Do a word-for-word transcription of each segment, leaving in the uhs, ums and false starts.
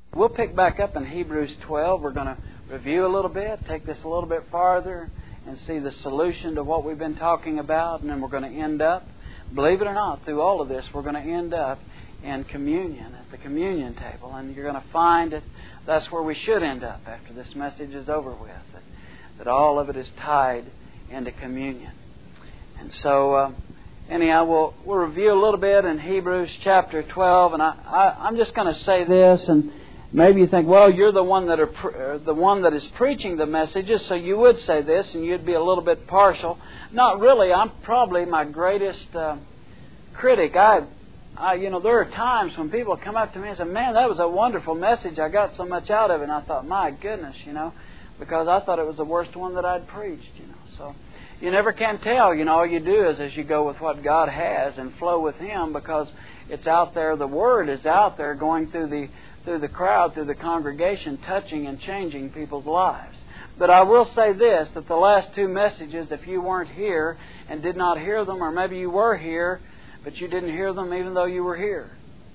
We'll pick back up in Hebrews twelve. We're going to review a little bit, take this a little bit farther, and see the solution to what we've been talking about. And then we're going to end up, believe it or not, through all of this, we're going to end up in communion, at the communion table. And you're going to find that that's where we should end up after this message is over with, that, that all of it is tied into communion. And so, uh, anyhow, we'll, we'll review a little bit in Hebrews chapter twelve. And I, I, I'm just going to say this, and maybe you think, well, you're the one that are pre- the one that is preaching the messages, so you would say this, and you'd be a little bit partial. Not really. I'm probably my greatest uh, critic. I, I, you know, there are times when people come up to me and say, "Man, that was a wonderful message. I got so much out of it." And I thought, "My goodness," you know, because I thought it was the worst one that I'd preached. You know, so you never can tell. You know, all you do is as you go with what God has and flow with Him, because it's out there. The Word is out there, going through the through the crowd, through the congregation, touching and changing people's lives. But I will say this, that the last two messages, if you weren't here and did not hear them, or maybe you were here, but you didn't hear them even though you were here,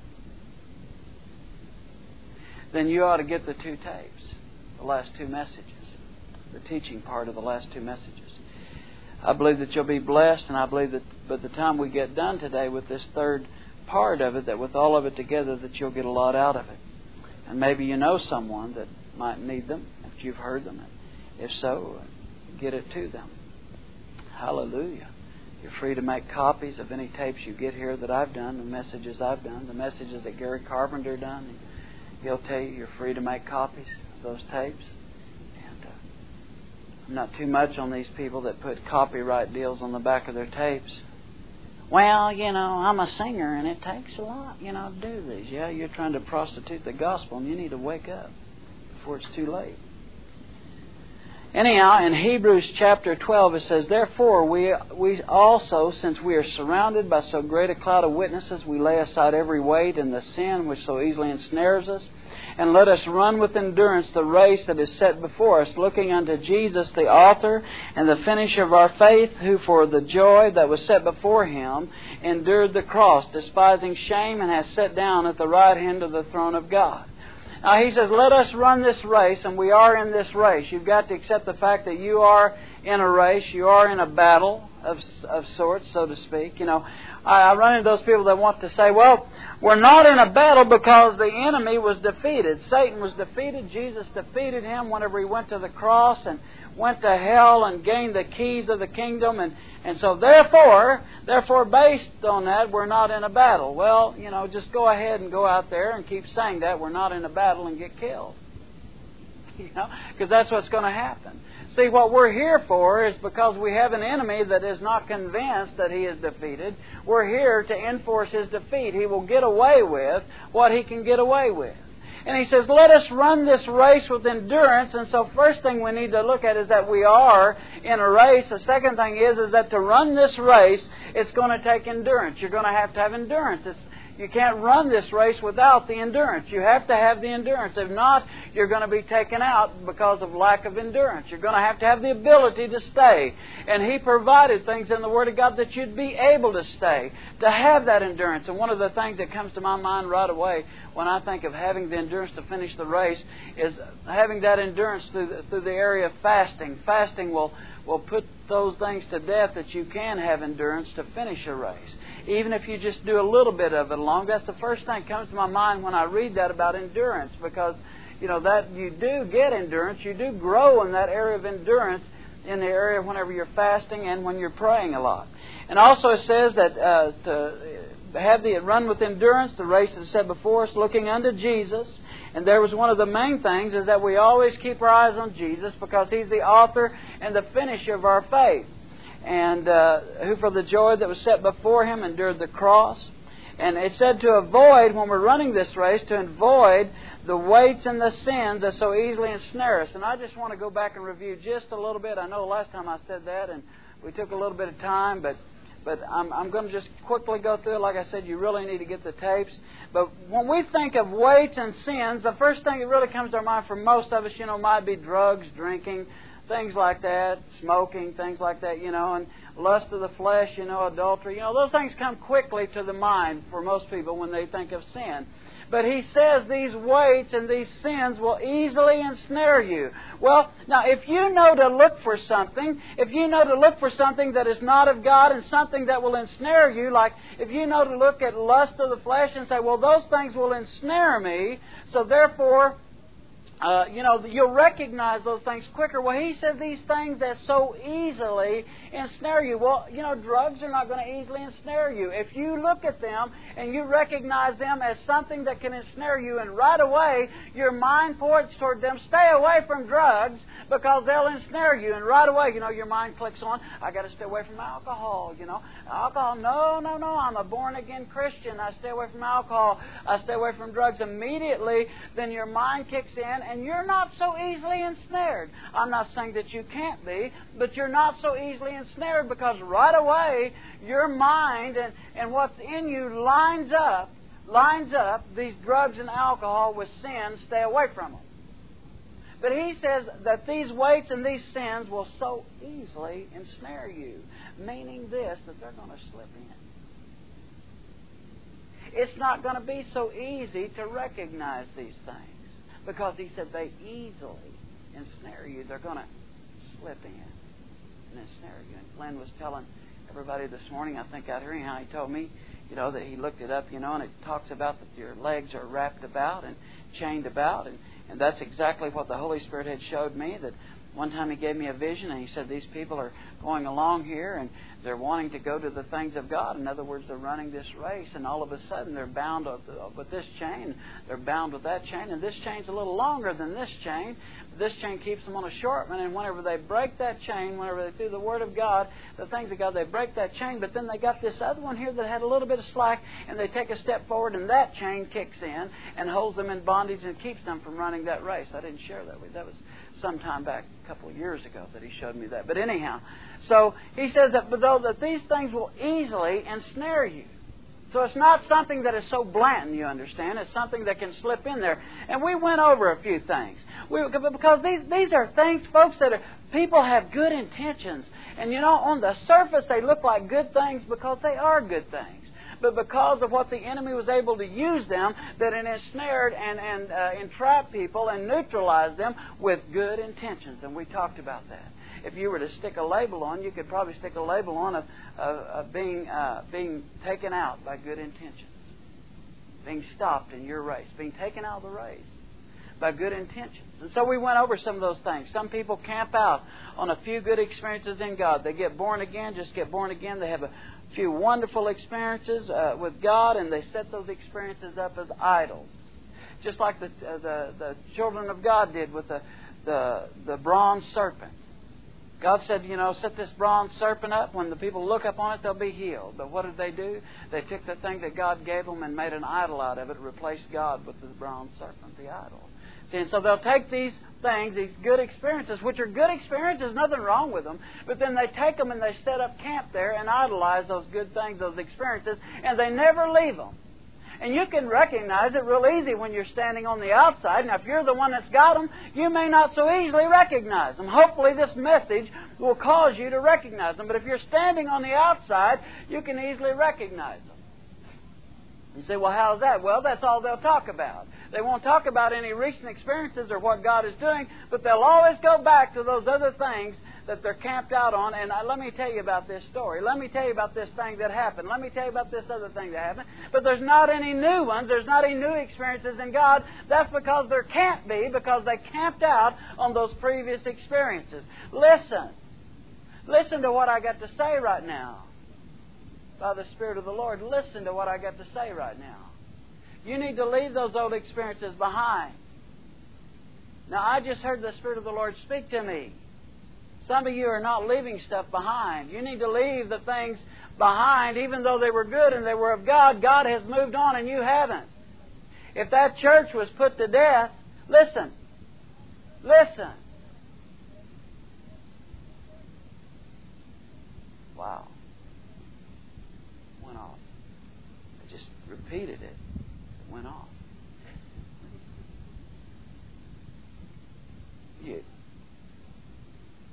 then you ought to get the two tapes, the last two messages, the teaching part of the last two messages. I believe that you'll be blessed, and I believe that by the time we get done today with this third part of it, that with all of it together, that you'll get a lot out of it. And maybe you know someone that might need them, if you've heard them. If so, get it to them. Hallelujah. You're free to make copies of any tapes you get here that I've done, the messages I've done, the messages that Gary Carpenter done. And he'll tell you you're free to make copies of those tapes. And uh, I'm not too much on these people that put copyright deals on the back of their tapes. Well, you know, I'm a singer and it takes a lot, you know, to do these. Yeah, you're trying to prostitute the gospel and you need to wake up before it's too late. Anyhow, in Hebrews chapter twelve it says, "Therefore we we also, since we are surrounded by so great a cloud of witnesses, we lay aside every weight and the sin which so easily ensnares us, and let us run with endurance the race that is set before us, looking unto Jesus, the author and the finisher of our faith, who for the joy that was set before Him endured the cross, despising shame, and has sat down at the right hand of the throne of God." Now he says, let us run this race, and we are in this race. You've got to accept the fact that you are in a race. You are in a battle of of sorts, so to speak. You know, I, I run into those people that want to say, well, we're not in a battle because the enemy was defeated. Satan was defeated. Jesus defeated him whenever He went to the cross and went to hell and gained the keys of the kingdom. And, and so therefore, therefore, based on that, we're not in a battle. Well, you know, just go ahead and go out there and keep saying that. We're not in a battle and get killed. You know, because that's what's going to happen. See, what we're here for is because we have an enemy that is not convinced that he is defeated. We're here to enforce his defeat. He will get away with what he can get away with. And he says, let us run this race with endurance. And so first thing we need to look at is that we are in a race. The second thing is, is that to run this race, it's going to take endurance. You're going to have to have endurance. It's, you can't run this race without the endurance. You have to have the endurance. If not, you're going to be taken out because of lack of endurance. You're going to have to have the ability to stay. And He provided things in the Word of God that you'd be able to stay, to have that endurance. And one of the things that comes to my mind right away when I think of having the endurance to finish the race is having that endurance through the, through the area of fasting. Fasting will, will put those things to death that you can have endurance to finish a race. Even if you just do a little bit of it along. That's the first thing that comes to my mind when I read that about endurance, because, you know, that you do get endurance. You do grow in that area of endurance in the area whenever you're fasting and when you're praying a lot. And also it says that uh, to have the run with endurance, the race is set before us, looking unto Jesus. And there was one of the main things is that we always keep our eyes on Jesus, because He's the author and the finisher of our faith. And uh, who for the joy that was set before Him endured the cross. And it said to avoid, when we're running this race, to avoid the weights and the sins that so easily ensnare us. And I just want to go back and review just a little bit. I know last time I said that and we took a little bit of time, but but I'm, I'm going to just quickly go through it. Like I said, you really need to get the tapes. But when we think of weights and sins, the first thing that really comes to our mind for most of us, you know, might be drugs, drinking, things like that, smoking, things like that, you know, and lust of the flesh, you know, adultery. You know, those things come quickly to the mind for most people when they think of sin. But he says these weights and these sins will easily ensnare you. Well, now, if you know to look for something, if you know to look for something that is not of God and something that will ensnare you, like if you know to look at lust of the flesh and say, well, those things will ensnare me, so therefore, Uh, you know, you'll recognize those things quicker. Well, he said these things that so easily ensnare you. Well, you know, drugs are not going to easily ensnare you. If you look at them and you recognize them as something that can ensnare you, and right away your mind points toward them, stay away from drugs because they'll ensnare you. And right away, you know, your mind clicks on, I got to stay away from alcohol. You know, alcohol, no, no, no, I'm a born-again Christian. I stay away from alcohol. I stay away from drugs. Immediately, then your mind kicks in, and you're not so easily ensnared. I'm not saying that you can't be, but you're not so easily ensnared because right away your mind and, and what's in you lines up, lines up these drugs and alcohol with sin. Stay away from them. But he says that these weights and these sins will so easily ensnare you, meaning this, that they're going to slip in. It's not going to be so easy to recognize these things. Because he said they easily ensnare you. They're going to slip in and ensnare you. And Glenn was telling everybody this morning, I think out here, how he told me, you know, that he looked it up, you know, and it talks about that your legs are wrapped about and chained about. And, and that's exactly what the Holy Spirit had showed me. That one time he gave me a vision and he said, these people are going along here and they're wanting to go to the things of God. In other words, they're running this race, and all of a sudden they're bound with this chain. They're bound with that chain, and this chain's a little longer than this chain. This chain keeps them on a short one, and whenever they break that chain, whenever they do the Word of God, the things of God, they break that chain, but then they got this other one here that had a little bit of slack, and they take a step forward, and that chain kicks in and holds them in bondage and keeps them from running that race. I didn't share that with you. That was some time back, a couple of years ago, that he showed me that. But anyhow, so he says that, but though that these things will easily ensnare you. So it's not something that is so blatant, you understand. It's something that can slip in there. And we went over a few things. We, because these, these are things, folks, that are, people have good intentions. And, you know, on the surface they look like good things because they are good things. But because of what the enemy was able to use them, that it ensnared and, and uh, entrapped people and neutralized them with good intentions. And we talked about that. If you were to stick a label on, you could probably stick a label on of, of, of being uh, being taken out by good intentions. Being stopped in your race. Being taken out of the race by good intentions. And so we went over some of those things. Some people camp out on a few good experiences in God. They get born again, just get born again. They have a few wonderful experiences uh, with God, and they set those experiences up as idols. Just like the uh, the, the children of God did with the, the, the bronze serpent. God said, you know, set this bronze serpent up. When the people look up on it, they'll be healed. But what did they do? They took the thing that God gave them and made an idol out of it, replaced God with the bronze serpent, the idol. See, and so they'll take these things, these good experiences, which are good experiences, nothing wrong with them, but then they take them and they set up camp there and idolize those good things, those experiences, and they never leave them. And you can recognize it real easy when you're standing on the outside. Now, if you're the one that's got them, you may not so easily recognize them. Hopefully this message will cause you to recognize them. But if you're standing on the outside, you can easily recognize them. You say, well, how's that? Well, that's all they'll talk about. They won't talk about any recent experiences or what God is doing, but they'll always go back to those other things that they're camped out on. And let me tell you about this story. Let me tell you about this thing that happened. Let me tell you about this other thing that happened. But there's not any new ones. There's not any new experiences in God. That's because there can't be, because they camped out on those previous experiences. Listen. Listen to what I got to say right now. By the Spirit of the Lord, listen to what I got to say right now. You need to leave those old experiences behind. Now, I just heard the Spirit of the Lord speak to me. Some of you are not leaving stuff behind. You need to leave the things behind, even though they were good and they were of God. God has moved on and you haven't. If that church was put to death, listen, listen. Wow. Went off. I just repeated it. It went off. You.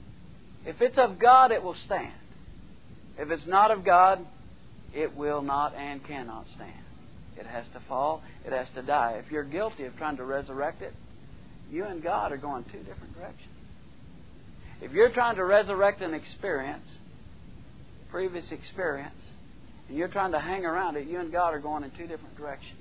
If it's of God, it will stand. If it's not of God, it will not and cannot stand. It has to fall. It has to die. If you're guilty of trying to resurrect it, you and God are going two different directions. If you're trying to resurrect an experience, previous experience, and you're trying to hang around it, you and God are going in two different directions.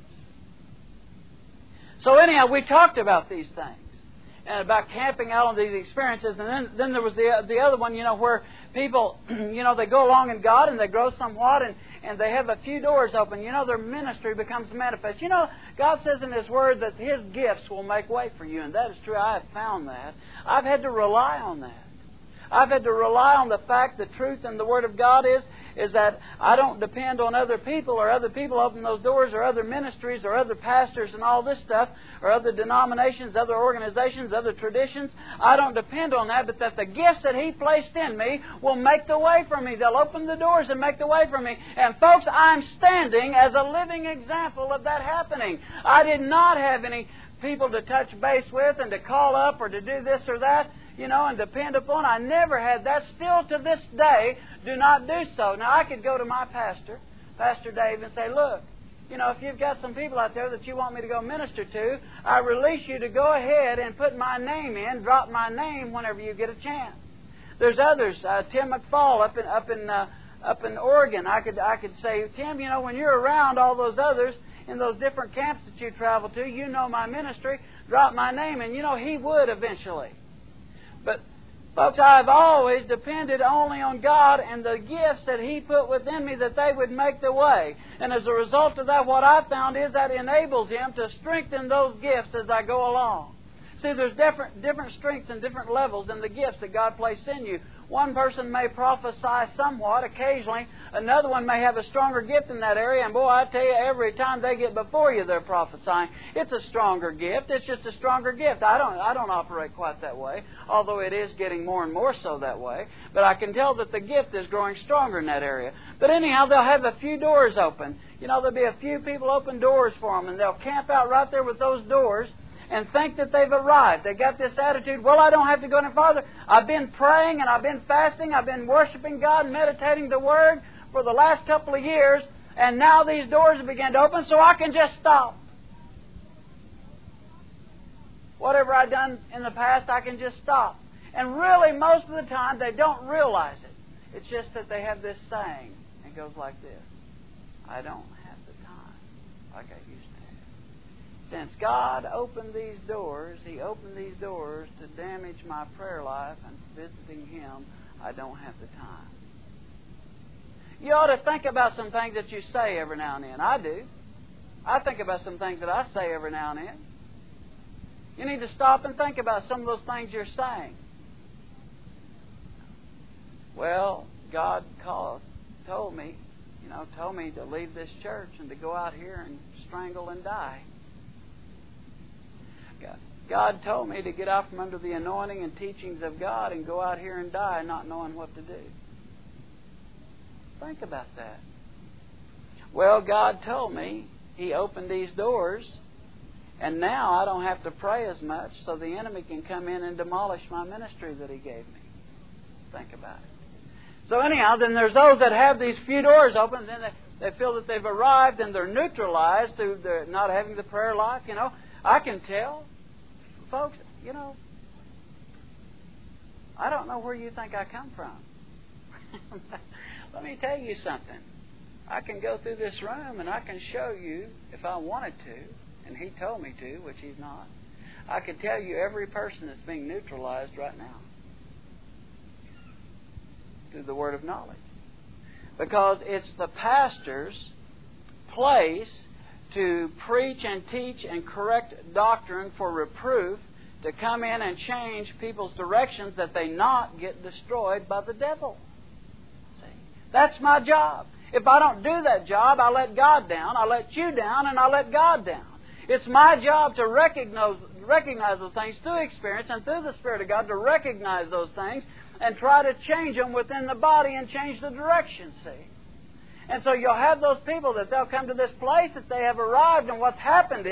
So anyhow, we talked about these things and about camping out on these experiences. And then, then there was the the other one, you know, where people, you know, they go along in God and they grow somewhat and, and they have a few doors open. You know, their ministry becomes manifest. You know, God says in His Word that His gifts will make way for you. And that is true. I have found that. I've had to rely on that. I've had to rely on the fact, the truth in the Word of God is, is that I don't depend on other people or other people open those doors or other ministries or other pastors and all this stuff or other denominations, other organizations, other traditions. I don't depend on that, but that the gifts that He placed in me will make the way for me. They'll open the doors and make the way for me. And folks, I'm standing as a living example of that happening. I did not have any people to touch base with and to call up or to do this or that, you know, and depend upon. I never had that. Still to this day, do not do so. Now, I could go to my pastor, Pastor Dave, and say, look, you know, if you've got some people out there that you want me to go minister to, I release you to go ahead and put my name in, drop my name whenever you get a chance. There's others, uh, Tim McFall up in up in uh, up in Oregon. I could I could say, Tim, you know, when you're around all those others in those different camps that you travel to, you know my ministry, drop my name, and you know he would eventually. But, folks, I've always depended only on God and the gifts that He put within me that they would make the way. And as a result of that, what I found is that enables Him to strengthen those gifts as I go along. See, there's different different strengths and different levels in the gifts that God placed in you. One person may prophesy somewhat occasionally. Another one may have a stronger gift in that area. And boy, I tell you, every time they get before you, they're prophesying. It's a stronger gift. It's just a stronger gift. I don't I don't operate quite that way, although it is getting more and more so that way. But I can tell that the gift is growing stronger in that area. But anyhow, they'll have a few doors open. You know, there'll be a few people open doors for them, and they'll camp out right there with those doors and think that they've arrived. They got this attitude, well, I don't have to go any farther. I've been praying and I've been fasting. I've been worshiping God and meditating the Word for the last couple of years, and now these doors have begun to open, so I can just stop. Whatever I've done in the past, I can just stop. And really, most of the time, they don't realize it. It's just that they have this saying. It goes like this: I don't have the time like I used to. Since God opened these doors, He opened these doors to damage my prayer life and visiting Him, I don't have the time. You ought to think about some things that you say every now and then. I do. I think about some things that I say every now and then. You need to stop and think about some of those things you're saying. Well, God called, told me, you know, told me to leave this church and to go out here and strangle and die. God told me to get out from under the anointing and teachings of God and go out here and die not knowing what to do. Think about that. Well, God told me He opened these doors, and now I don't have to pray as much, so the enemy can come in and demolish my ministry that He gave me. Think about it. So anyhow, then there's those that have these few doors open, and then they, they feel that they've arrived and they're neutralized through their not having the prayer life. You know, I can tell. Folks, you know, I don't know where you think I come from. Let me tell you something. I can go through this room and I can show you, if I wanted to, and He told me to, which He's not, I could tell you every person that's being neutralized right now through the word of knowledge. Because it's the pastor's place to preach and teach and correct doctrine for reproof, to come in and change people's directions that they not get destroyed by the devil. See? That's my job. If I don't do that job, I let God down, I let you down, and I let God down. It's my job to recognize, recognize those things through experience and through the Spirit of God, to recognize those things and try to change them within the body and change the direction, see? And so you'll have those people that they'll come to this place that they have arrived, and what's happened is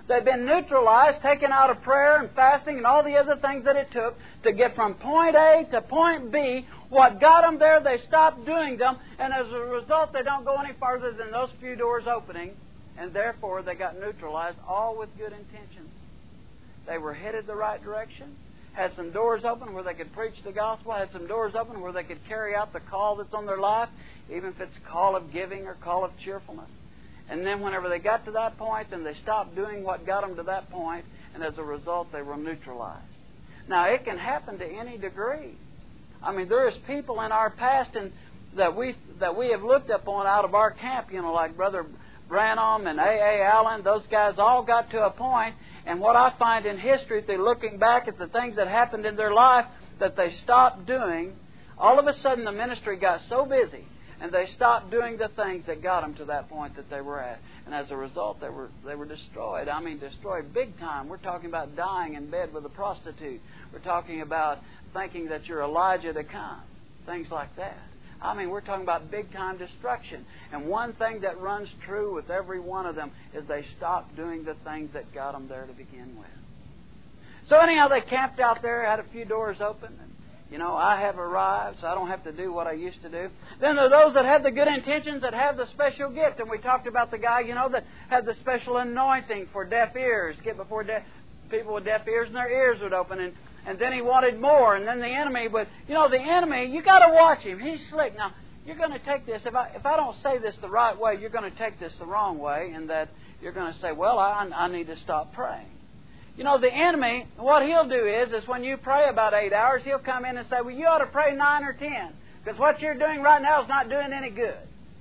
They've been neutralized, taken out of prayer and fasting and all the other things that it took to get from point A to point B. What got them there, they stopped doing them, and as a result, they don't go any farther than those few doors opening, and therefore they got neutralized, all with good intentions. They were headed the right direction, had some doors open where they could preach the gospel, had some doors open where they could carry out the call that's on their life, even if it's a call of giving or call of cheerfulness. And then whenever they got to that point, then they stopped doing what got them to that point, and as a result, they were neutralized. Now, it can happen to any degree. I mean, there is people in our past and that we that we have looked upon out of our camp, you know, like Brother Branham and A A Allen. Those guys all got to a point, and what I find in history, through looking back at the things that happened in their life that they stopped doing, all of a sudden the ministry got so busy, and they stopped doing the things that got them to that point that they were at. And as a result, they were they were destroyed. I mean, destroyed big time. We're talking about dying in bed with a prostitute. We're talking about thinking that you're Elijah to come. Things like that. I mean, we're talking about big-time destruction. And one thing that runs true with every one of them is they stopped doing the things that got them there to begin with. So anyhow, they camped out there, had a few doors open, and you know, I have arrived, so I don't have to do what I used to do. Then there are those that have the good intentions, that have the special gift. And we talked about the guy, you know, that had the special anointing for deaf ears. Get before deaf, people with deaf ears, and their ears would open. And, and then he wanted more. And then the enemy would, you know, the enemy, you got to watch him. He's slick. Now, you're going to take this, if I, if I don't say this the right way, you're going to take this the wrong way, in that you're going to say, well, I, I need to stop praying. You know, the enemy, what he'll do is, is when you pray about eight hours, he'll come in and say, well, you ought to pray nine or ten, because what you're doing right now is not doing any good.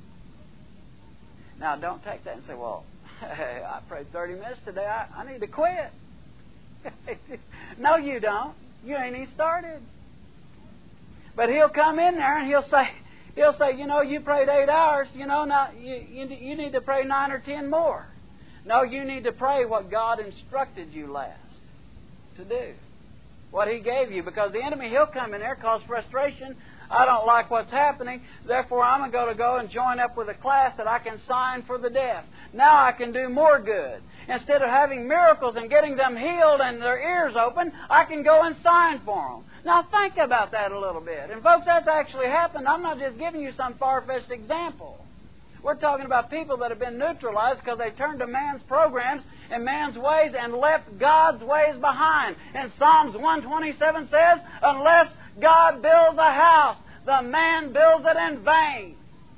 Now, don't take that and say, well, hey, I prayed thirty minutes today, I, I need to quit. No, you don't. You ain't even started. But he'll come in there and he'll say, he'll say, you know, you prayed eight hours, you know, now you, you, you need to pray nine or ten more. No, you need to pray what God instructed you last to do. What He gave you. Because the enemy, he'll come in there, cause frustration. I don't like what's happening. Therefore, I'm going to go and join up with a class that I can sign for the deaf. Now I can do more good. Instead of having miracles and getting them healed and their ears open, I can go and sign for them. Now think about that a little bit. And folks, that's actually happened. I'm not just giving you some far-fetched example. We're talking about people that have been neutralized because they turned to man's programs and man's ways and left God's ways behind. And Psalms one twenty-seven says, unless God builds a house, the man builds it in vain.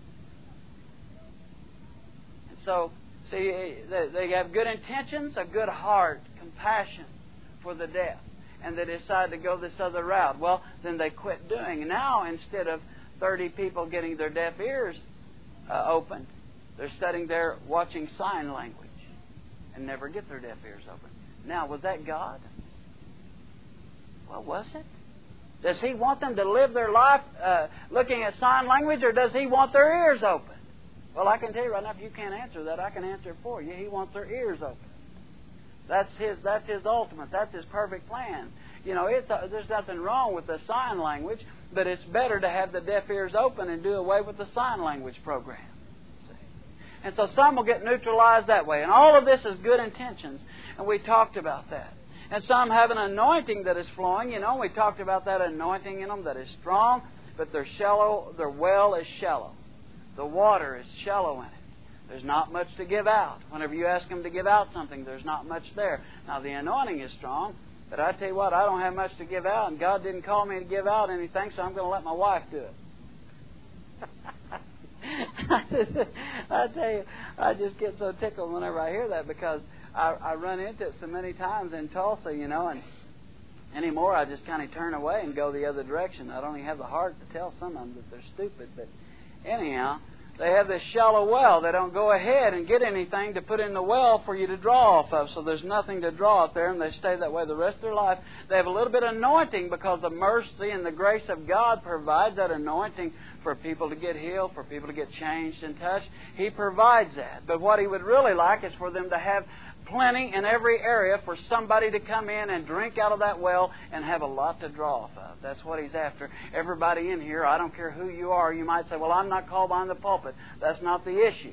And so, see, they have good intentions, a good heart, compassion for the deaf. And they decide to go this other route. Well, then they quit doing. And now, instead of thirty people getting their deaf ears Uh, opened, they're sitting there watching sign language and never get their deaf ears open. Now, was that God? Well, was it? Does He want them to live their life uh, looking at sign language, or does He want their ears open? Well, I can tell you right now, if you can't answer that, I can answer it for you. He wants their ears open. That's His. That's His ultimate. That's His perfect plan. You know, it's a, there's nothing wrong with the sign language, but it's better to have the deaf ears open and do away with the sign language program. See? And so some will get neutralized that way. And all of this is good intentions, and we talked about that. And some have an anointing that is flowing. You know, we talked about that anointing in them that is strong, but their shallow, their well is shallow. The water is shallow in it. There's not much to give out. Whenever you ask them to give out something, there's not much there. Now, the anointing is strong, but I tell you what, I don't have much to give out, and God didn't call me to give out anything, so I'm going to let my wife do it. I, just, I tell you, I just get so tickled whenever I hear that, because I, I run into it so many times in Tulsa, you know, and anymore I just kind of turn away and go the other direction. I don't even have the heart to tell some of them that they're stupid, but anyhow, they have this shallow well. They don't go ahead and get anything to put in the well for you to draw off of. So there's nothing to draw up there, and they stay that way the rest of their life. They have a little bit of anointing because the mercy and the grace of God provides that anointing for people to get healed, for people to get changed and touched. He provides that. But what He would really like is for them to have plenty in every area, for somebody to come in and drink out of that well and have a lot to draw off of. That's what He's after. Everybody in here, I don't care who you are, you might say, well, I'm not called behind the pulpit. That's not the issue.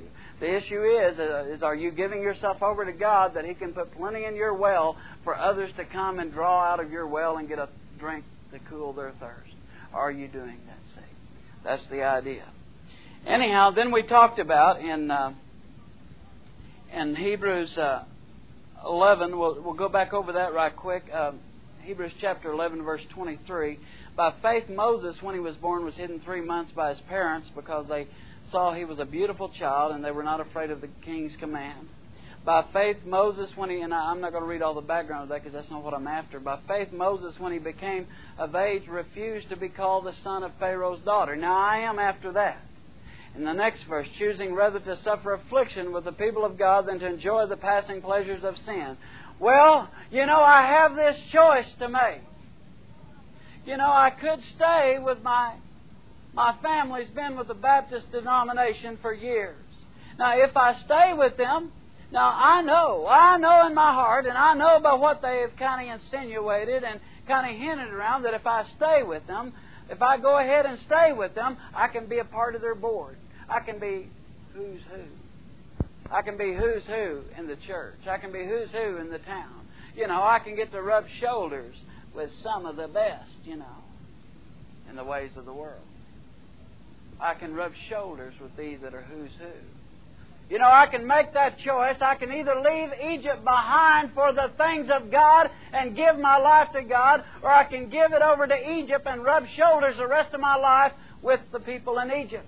The issue is, uh, is are you giving yourself over to God that He can put plenty in your well for others to come and draw out of your well and get a drink to cool their thirst? Are you doing that? See, that's the idea. Anyhow, then we talked about in uh, in Hebrews uh, eleven. We'll, we'll go back over that right quick. Uh, Hebrews chapter eleven, verse twenty-three. By faith, Moses, when he was born, was hidden three months by his parents because they saw he was a beautiful child and they were not afraid of the king's command. By faith, Moses, when he, and I'm not going to read all the background of that because that's not what I'm after. By faith, Moses, when he became of age, refused to be called the son of Pharaoh's daughter. Now, I am after that. In the next verse, choosing rather to suffer affliction with the people of God than to enjoy the passing pleasures of sin. Well, you know, I have this choice to make. You know, I could stay with my My family's been with the Baptist denomination for years. Now, if I stay with them, now I know, I know in my heart, and I know by what they have kind of insinuated and kind of hinted around, that if I stay with them, if I go ahead and stay with them, I can be a part of their board. I can be who's who. I can be who's who in the church. I can be who's who in the town. You know, I can get to rub shoulders with some of the best, you know, in the ways of the world. I can rub shoulders with these that are who's who. You know, I can make that choice. I can either leave Egypt behind for the things of God and give my life to God, or I can give it over to Egypt and rub shoulders the rest of my life with the people in Egypt.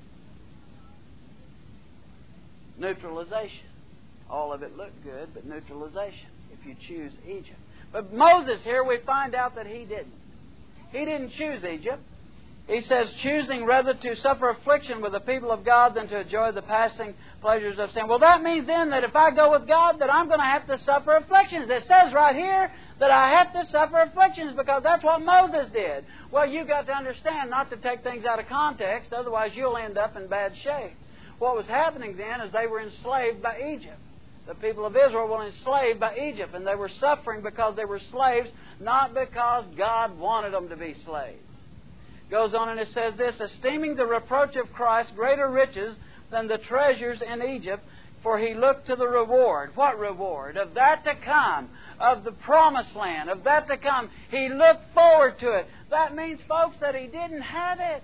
Neutralization. All of it looked good, but neutralization if you choose Egypt. But Moses here, we find out that he didn't. He didn't choose Egypt. He says, choosing rather to suffer affliction with the people of God than to enjoy the passing pleasures of sin. Well, that means then that if I go with God, that I'm going to have to suffer afflictions. It says right here that I have to suffer afflictions because that's what Moses did. Well, you've got to understand not to take things out of context, otherwise you'll end up in bad shape. What was happening then is they were enslaved by Egypt. The people of Israel were enslaved by Egypt, and they were suffering because they were slaves, not because God wanted them to be slaves. Goes on and it says this, esteeming the reproach of Christ greater riches than the treasures in Egypt, for he looked to the reward. What reward? Of that to come, of the promised land, of that to come. He looked forward to it. That means, folks, that he didn't have it.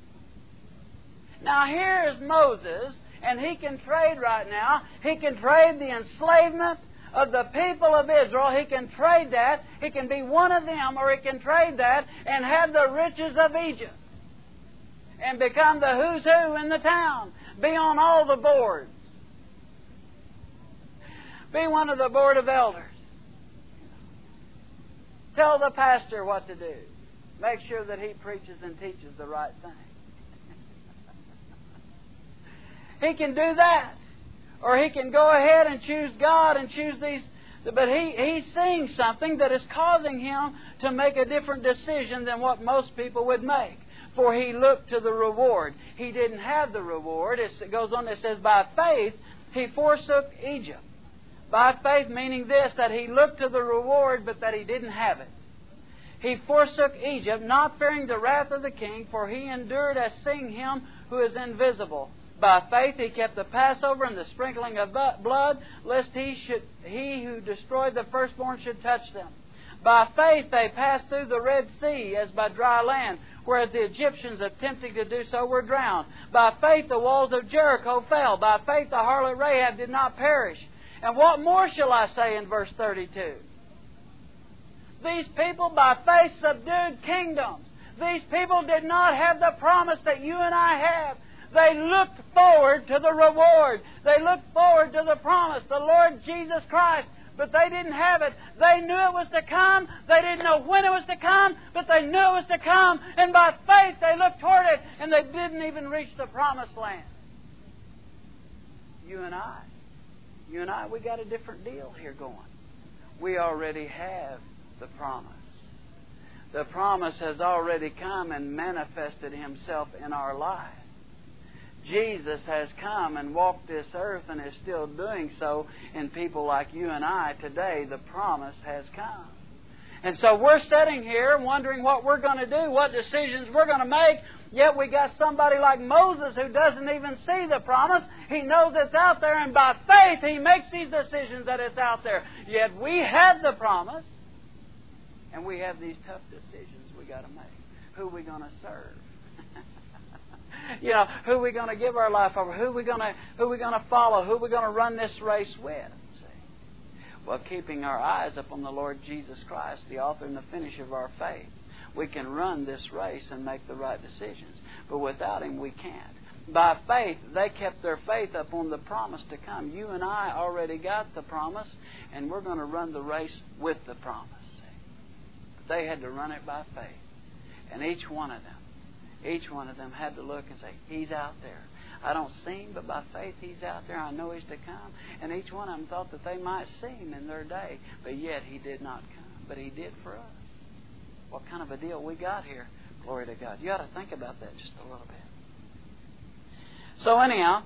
Now here is Moses, and he can trade right now. He can trade the enslavement of the people of Israel. He can trade that. He can be one of them, or he can trade that and have the riches of Egypt and become the who's who in the town. Be on all the boards. Be one of the board of elders. Tell the pastor what to do. Make sure that he preaches and teaches the right thing. He can do that. Or he can go ahead and choose God and choose these. But he, he's seeing something that is causing him to make a different decision than what most people would make. For he looked to the reward. He didn't have the reward. It goes on, it says, by faith he forsook Egypt. By faith meaning this, that he looked to the reward, but that he didn't have it. He forsook Egypt, not fearing the wrath of the king, for he endured as seeing him who is invisible. By faith he kept the Passover and the sprinkling of blood, lest he should he who destroyed the firstborn should touch them. By faith they passed through the Red Sea as by dry land, whereas the Egyptians attempting to do so were drowned. By faith the walls of Jericho fell. By faith the harlot Rahab did not perish. And what more shall I say in verse thirty-two? These people by faith subdued kingdoms. These people did not have the promise that you and I have. They looked forward to the reward. They looked forward to the promise, the Lord Jesus Christ. But they didn't have it. They knew it was to come. They didn't know when it was to come, but they knew it was to come. And by faith they looked toward it, and they didn't even reach the promised land. You and I, you and I, we got a different deal here going. We already have the promise. The promise has already come and manifested Himself in our life. Jesus has come and walked this earth and is still doing so in people like you and I today. The promise has come. And so we're sitting here wondering what we're going to do, what decisions we're going to make. Yet we got somebody like Moses who doesn't even see the promise. He knows it's out there, and by faith he makes these decisions that it's out there. Yet we have the promise, and we have these tough decisions we got to make. Who are we going to serve? You know, who are we going to give our life over? Who are we going to who are we going to follow? Who are we going to run this race with? See? Well, keeping our eyes upon the Lord Jesus Christ, the author and the finisher of our faith, we can run this race and make the right decisions. But without Him, we can't. By faith, they kept their faith upon the promise to come. You and I already got the promise, and we're going to run the race with the promise. See? But they had to run it by faith. And each one of them, each one of them had to look and say, He's out there. I don't see Him, but by faith He's out there. I know He's to come. And each one of them thought that they might see Him in their day, but yet He did not come. But He did for us. What kind of a deal we got here? Glory to God. You ought to think about that just a little bit. So anyhow,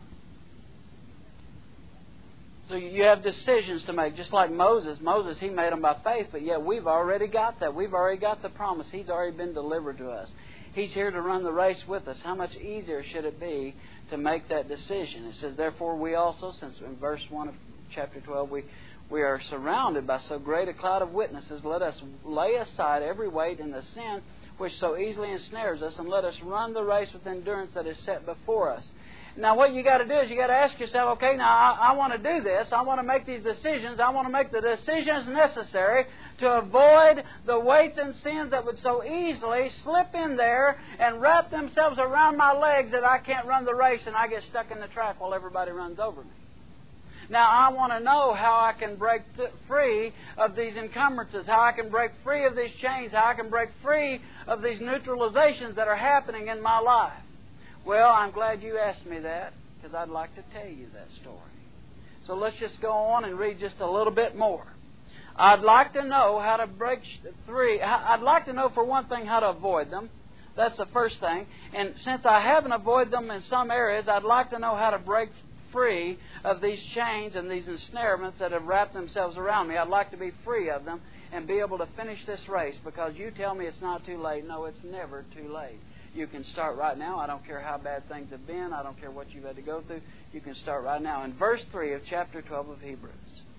so you have decisions to make, just like Moses. Moses, he made them by faith, but yet we've already got that. We've already got the promise. He's already been delivered to us. He's here to run the race with us. How much easier should it be to make that decision? It says, therefore we also, since in verse one of chapter twelve, we, we are surrounded by so great a cloud of witnesses, let us lay aside every weight and the sin which so easily ensnares us, and let us run the race with endurance that is set before us. Now what you got to do is you got to ask yourself, okay, now I, I want to do this. I want to make these decisions. I want to make the decisions necessary to avoid the weights and sins that would so easily slip in there and wrap themselves around my legs that I can't run the race and I get stuck in the track while everybody runs over me. Now I want to know how I can break th- free of these encumbrances, how I can break free of these chains, how I can break free of these neutralizations that are happening in my life. Well, I'm glad you asked me that, because I'd like to tell you that story. So let's just go on and read just a little bit more. I'd like to know how to break three. I'd like to know, for one thing, how to avoid them. That's the first thing. And since I haven't avoided them in some areas, I'd like to know how to break free of these chains and these ensnarements that have wrapped themselves around me. I'd like to be free of them and be able to finish this race, because you tell me it's not too late. No, it's never too late. You can start right now. I don't care how bad things have been. I don't care what you've had to go through. You can start right now. In verse three of chapter twelve of Hebrews.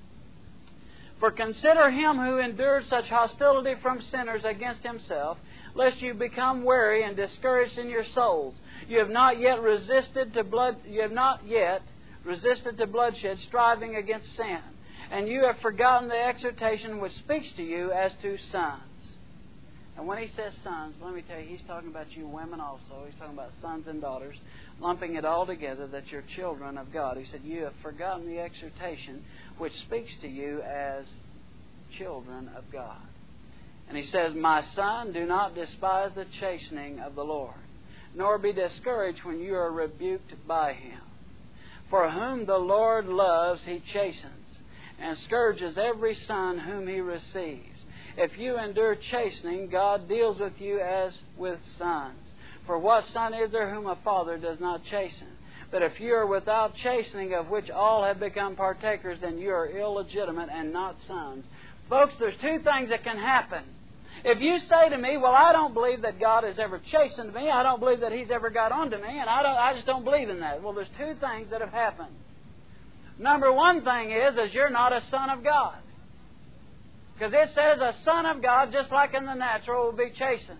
For consider him who endured such hostility from sinners against himself, lest you become weary and discouraged in your souls. You have not yet resisted to blood. You have not yet resisted to bloodshed, striving against sin, and you have forgotten the exhortation which speaks to you as to sons. And when he says sons, let me tell you, he's talking about you women also. He's talking about sons and daughters, lumping it all together, that you're children of God. He said, you have forgotten the exhortation which speaks to you as children of God. And he says, my son, do not despise the chastening of the Lord, nor be discouraged when you are rebuked by him. For whom the Lord loves, he chastens, and scourges every son whom he receives. If you endure chastening, God deals with you as with sons. For what son is there whom a father does not chasten? But if you are without chastening, of which all have become partakers, then you are illegitimate and not sons. Folks, there's two things that can happen. If you say to me, well, I don't believe that God has ever chastened me, I don't believe that He's ever got onto me, and I, don't, I just don't believe in that. Well, there's two things that have happened. Number one thing is, is you're not a son of God. Because it says a son of God, just like in the natural, will be chastened.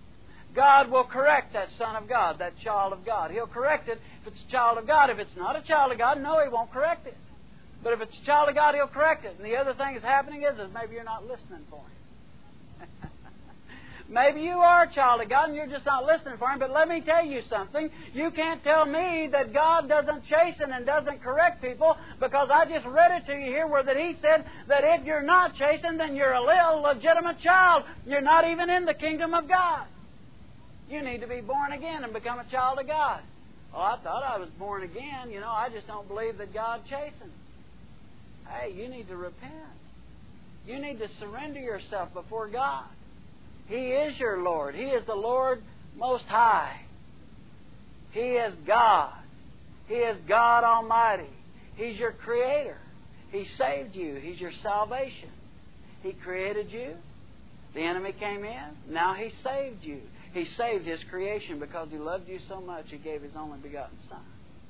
God will correct that son of God, that child of God. He'll correct it if it's a child of God. If it's not a child of God, no, He won't correct it. But if it's a child of God, He'll correct it. And the other thing that's happening is, is maybe you're not listening for Him. Maybe you are a child of God and you're just not listening for Him. But let me tell you something. You can't tell me that God doesn't chasten and doesn't correct people, because I just read it to you here where that He said that if you're not chastened, then you're a little legitimate child. You're not even in the kingdom of God. You need to be born again and become a child of God. Oh, I thought I was born again. You know, I just don't believe that God chastens. Hey, you need to repent. You need to surrender yourself before God. He is your Lord. He is the Lord Most High. He is God. He is God Almighty. He's your Creator. He saved you. He's your salvation. He created you. The enemy came in. Now He saved you. He saved His creation because He loved you so much He gave His only begotten Son.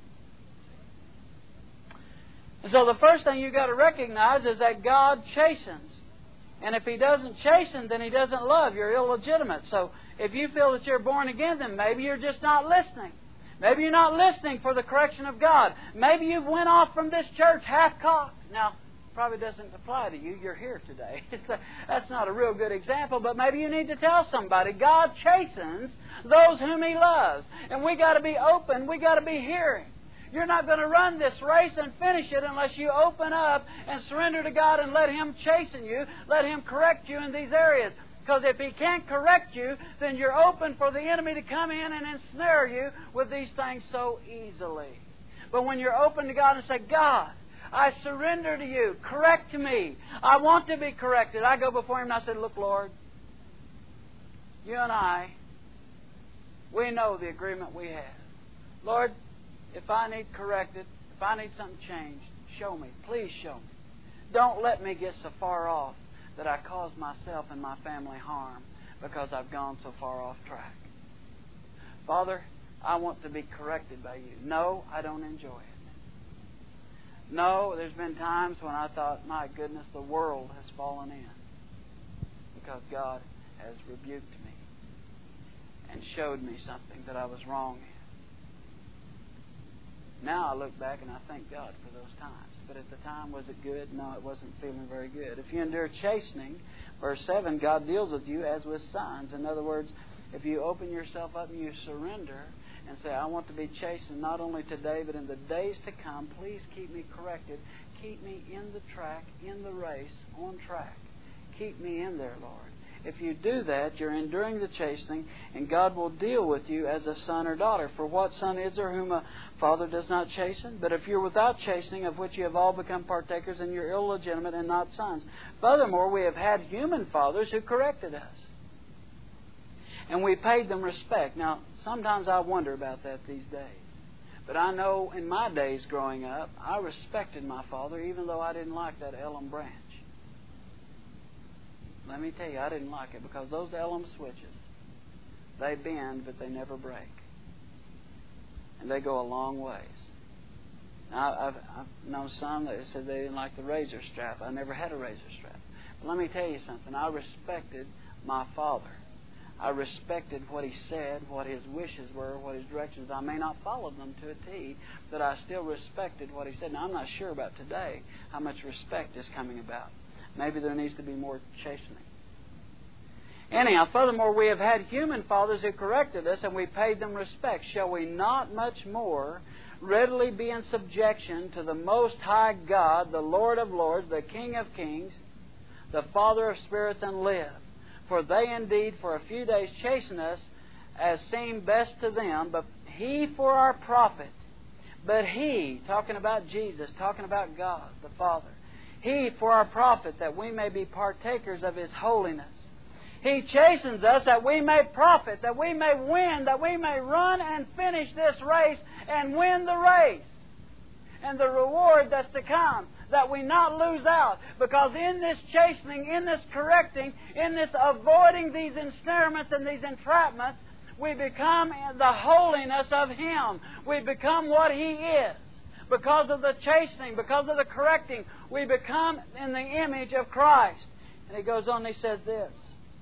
And so the first thing you've got to recognize is that God chastens. And if He doesn't chasten, then He doesn't love. You're illegitimate. So if you feel that you're born again, then maybe you're just not listening. Maybe you're not listening for the correction of God. Maybe you've went off from this church half-cocked. Now, probably doesn't apply to you. You're here today. That's not a real good example, but maybe you need to tell somebody. God chastens those whom He loves. And we got to be open. We got to be hearing. You're not going to run this race and finish it unless you open up and surrender to God and let Him chasten you, let Him correct you in these areas. Because if He can't correct you, then you're open for the enemy to come in and ensnare you with these things so easily. But when you're open to God and say, God, I surrender to You. Correct me. I want to be corrected. I go before Him and I say, look, Lord, You and I, we know the agreement we have. Lord, if I need corrected, if I need something changed, show me. Please show me. Don't let me get so far off that I cause myself and my family harm because I've gone so far off track. Father, I want to be corrected by You. No, I don't enjoy it. No, there's been times when I thought, my goodness, the world has fallen in because God has rebuked me and showed me something that I was wrong in. Now I look back and I thank God for those times. But at the time, was it good? No, it wasn't feeling very good. If you endure chastening, verse seven, God deals with you as with sons. In other words, if you open yourself up and you surrender and say, I want to be chastened not only today, but in the days to come, please keep me corrected. Keep me in the track, in the race, on track. Keep me in there, Lord. If you do that, you're enduring the chastening, and God will deal with you as a son or daughter. For what son is there whom a father does not chasten? But if you're without chastening, of which you have all become partakers, then you're illegitimate and not sons. Furthermore, we have had human fathers who corrected us, and we paid them respect. Now, sometimes I wonder about that these days. But I know in my days growing up, I respected my father, even though I didn't like that elm branch. Let me tell you, I didn't like it because those elm switches, they bend, but they never break. And they go a long ways. Now, I've, I've known some that said they didn't like the razor strap. I never had a razor strap. But let me tell you something. I respected my father. I respected what he said, what his wishes were, what his directions. I may not follow them to a T, but I still respected what he said. Now, I'm not sure about today how much respect is coming about. Maybe there needs to be more chastening. Anyhow, furthermore, we have had human fathers who corrected us, and we paid them respect. Shall we not much more readily be in subjection to the Most High God, the Lord of lords, the King of kings, the Father of spirits, and live? For they indeed for a few days chasten us as seemed best to them, but He for our profit. But He, talking about Jesus, talking about God, the Father, He for our profit, that we may be partakers of His holiness. He chastens us that we may profit, that we may win, that we may run and finish this race and win the race. And the reward that's to come, that we not lose out. Because in this chastening, in this correcting, in this avoiding these ensnarements and these entrapments, we become the holiness of Him. We become what He is. Because of the chastening, because of the correcting, we become in the image of Christ. And he goes on and he says this.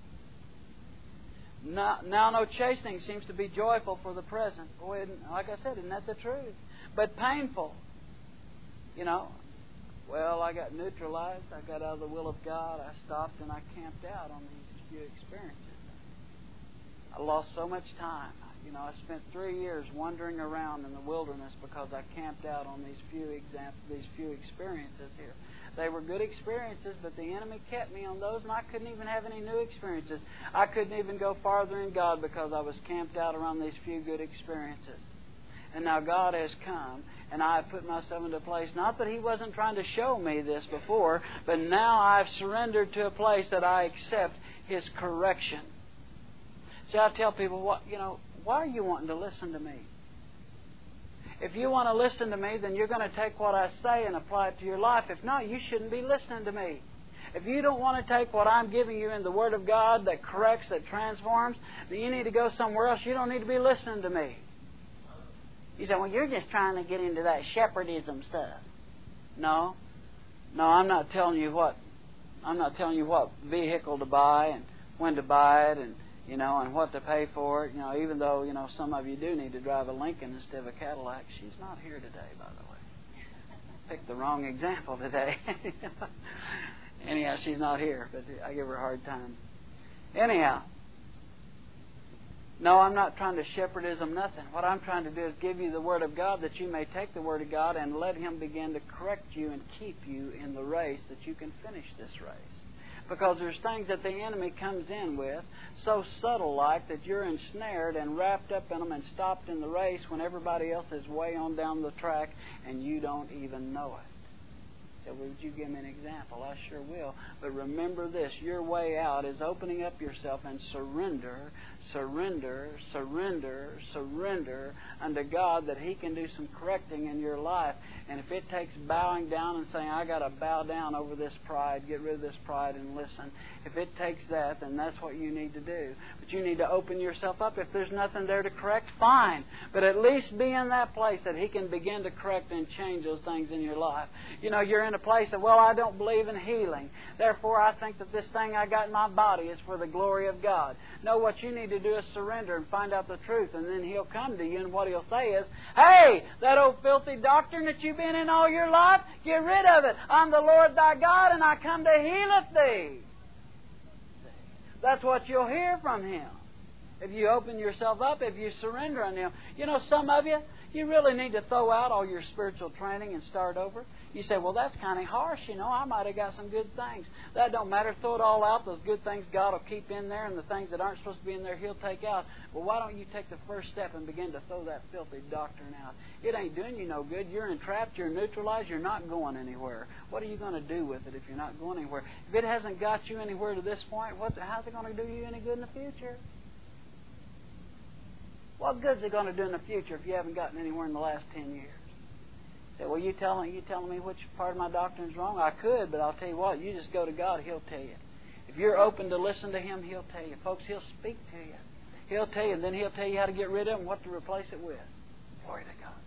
Now, now no chastening seems to be joyful for the present. Boy, like I said, isn't that the truth? But painful. You know, well, I got neutralized. I got out of the will of God. I stopped and I camped out on these few experiences. I lost so much time. You know, I spent three years wandering around in the wilderness because I camped out on these few examples, these few experiences here. They were good experiences, but the enemy kept me on those, and I couldn't even have any new experiences. I couldn't even go farther in God because I was camped out around these few good experiences. And now God has come, and I have put myself into a place, not that He wasn't trying to show me this before, but now I've surrendered to a place that I accept His correction. See, I tell people, what you know, why are you wanting to listen to me? If you want to listen to me, then you're going to take what I say and apply it to your life. If not, you shouldn't be listening to me. If you don't want to take what I'm giving you in the Word of God that corrects, that transforms, then you need to go somewhere else. You don't need to be listening to me. You say, well, you're just trying to get into that shepherdism stuff. No. No, I'm not telling you what I'm not telling you what vehicle to buy and when to buy it and you know, and what to pay for it. You know, even though, you know, some of you do need to drive a Lincoln instead of a Cadillac. She's not here today, by the way. Picked the wrong example today. Anyhow, she's not here, but I give her a hard time. Anyhow, no, I'm not trying to shepherdism nothing. What I'm trying to do is give you the Word of God that you may take the Word of God and let Him begin to correct you and keep you in the race that you can finish this race. Because there's things that the enemy comes in with so subtle like that you're ensnared and wrapped up in them and stopped in the race when everybody else is way on down the track and you don't even know it. So would you give me an example? I sure will. But remember this, your way out is opening up yourself and surrender, surrender, surrender, surrender unto God that He can do some correcting in your life. And if it takes bowing down and saying, I got to bow down over this pride, get rid of this pride and listen. If it takes that, then that's what you need to do. But you need to open yourself up. If there's nothing there to correct, fine. But at least be in that place that He can begin to correct and change those things in your life. You know, you're in a place of, well, I don't believe in healing. Therefore, I think that this thing I got in my body is for the glory of God. No, what you need to do is surrender and find out the truth. And then He'll come to you and what He'll say is, hey, that old filthy doctrine that you've been in all your life, get rid of it. I'm the Lord thy God and I come to healeth thee. That's what you'll hear from Him. If you open yourself up, if you surrender on Him. You know, some of you, you really need to throw out all your spiritual training and start over. You say, well, that's kind of harsh, you know. I might have got some good things. That don't matter. Throw it all out. Those good things God will keep in there, and the things that aren't supposed to be in there, He'll take out. Well, why don't you take the first step and begin to throw that filthy doctrine out? It ain't doing you no good. You're entrapped. You're neutralized. You're not going anywhere. What are you going to do with it if you're not going anywhere? If it hasn't got you anywhere to this point, what's it, how's it going to do you any good in the future? What good is it going to do in the future if you haven't gotten anywhere in the last ten years? Say, well, you telling you telling me which part of my doctrine is wrong? I could, but I'll tell you what. You just go to God. He'll tell you. If you're open to listen to Him, He'll tell you. Folks, He'll speak to you. He'll tell you, and then He'll tell you how to get rid of it and what to replace it with. Glory to God.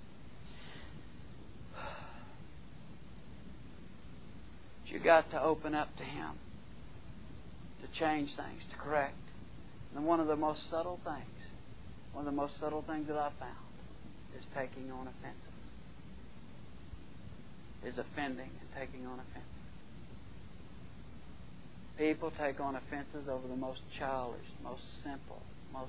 But you've got to open up to Him to change things, to correct. And one of the most subtle things, one of the most subtle things that I've found is taking on offenses. Is offending and taking on offenses. People take on offenses over the most childish, most simple, most,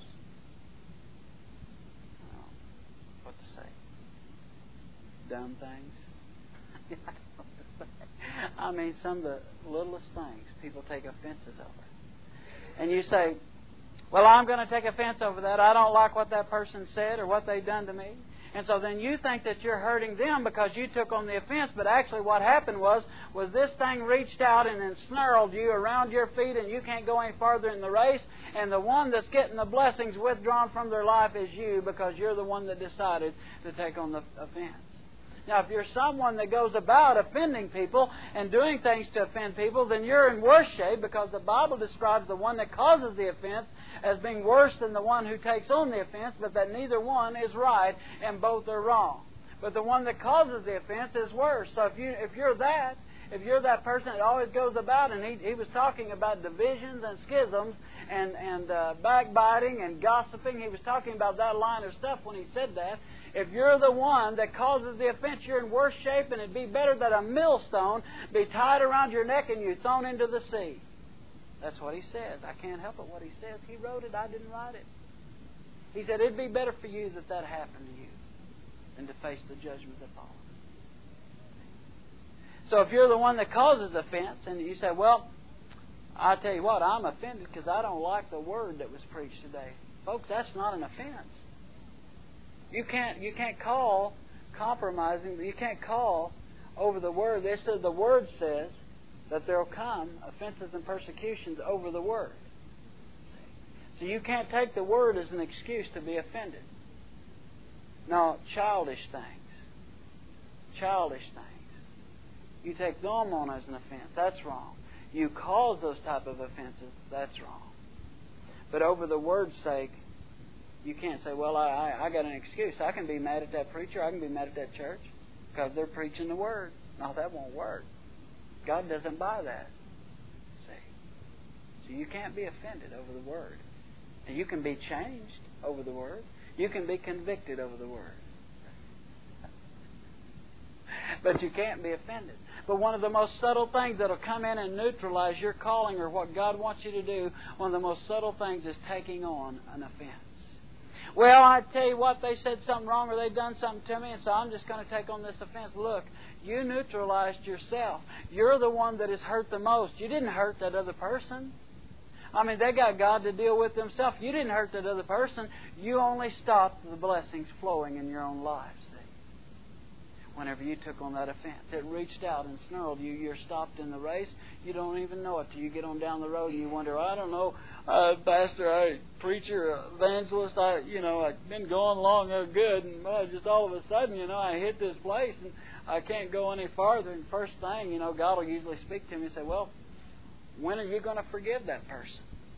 I don't know what to say, dumb things. I don't know what to say. I mean, some of the littlest things people take offenses over. And you say, well, I'm going to take offense over that. I don't like what that person said or what they've done to me. And so then you think that you're hurting them because you took on the offense, but actually what happened was, was this thing reached out and ensnarled you around your feet and you can't go any farther in the race, and the one that's getting the blessings withdrawn from their life is you because you're the one that decided to take on the offense. Now, if you're someone that goes about offending people and doing things to offend people, then you're in worse shape because the Bible describes the one that causes the offense as being worse than the one who takes on the offense, but that neither one is right and both are wrong. But the one that causes the offense is worse. So if you if you're that, if you're that person that always goes about, and he, he was talking about divisions and schisms and, and uh, backbiting and gossiping, he was talking about that line of stuff when he said that. If you're the one that causes the offense, you're in worse shape, and it'd be better that a millstone be tied around your neck and you thrown into the sea. That's what he says. I can't help it what he says. He wrote it. I didn't write it. He said it'd be better for you that that happened to you than to face the judgment that follows. So if you're the one that causes offense, and you say, well, I tell you what, I'm offended because I don't like the word that was preached today. Folks, that's not an offense. You can't you can't call compromising, you can't call over the word. This is the word says that there will come offenses and persecutions over the word. So you can't take the word as an excuse to be offended. No, childish things. Childish things. You take them on as an offense. That's wrong. you cause those type of offenses, that's wrong. But over the Word's sake, you can't say, well, I, I, I got an excuse. I can be mad at that preacher. I can be mad at that church because they're preaching the Word. No, that won't work. God doesn't buy that. See? So you can't be offended over the Word. And you can be changed over the Word. You can be convicted over the Word. But you can't be offended. But one of the most subtle things that will come in and neutralize your calling or what God wants you to do, one of the most subtle things is taking on an offense. Well, I tell you what, they said something wrong or they done something to me, and so I'm just going to take on this offense. Look, you neutralized yourself. You're the one that is hurt the most. You didn't hurt that other person. I mean, they got God to deal with themselves. You didn't hurt that other person. You only stopped the blessings flowing in your own life. See? Whenever you took on that offense, it reached out and snarled you. You're stopped in the race. You don't even know it till you get on down the road and you wonder, I don't know, uh, pastor, I preacher, evangelist, I, you know, I've been going along uh, good, and well, just all of a sudden, you know, I hit this place and I can't go any farther. And first thing, you know, God will usually speak to me and say, well, when are you going to forgive that person?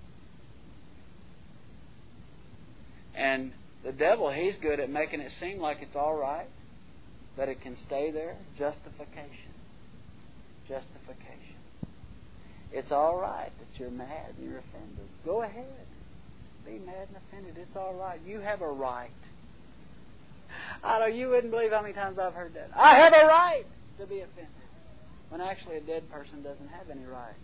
And the devil, he's good at making it seem like it's all right, that it can stay there. Justification. Justification. It's all right that you're mad and you're offended. Go ahead. Be mad and offended. It's all right. You have a right. I know you wouldn't believe how many times I've heard that. I have a right to be offended. When actually a dead person doesn't have any rights.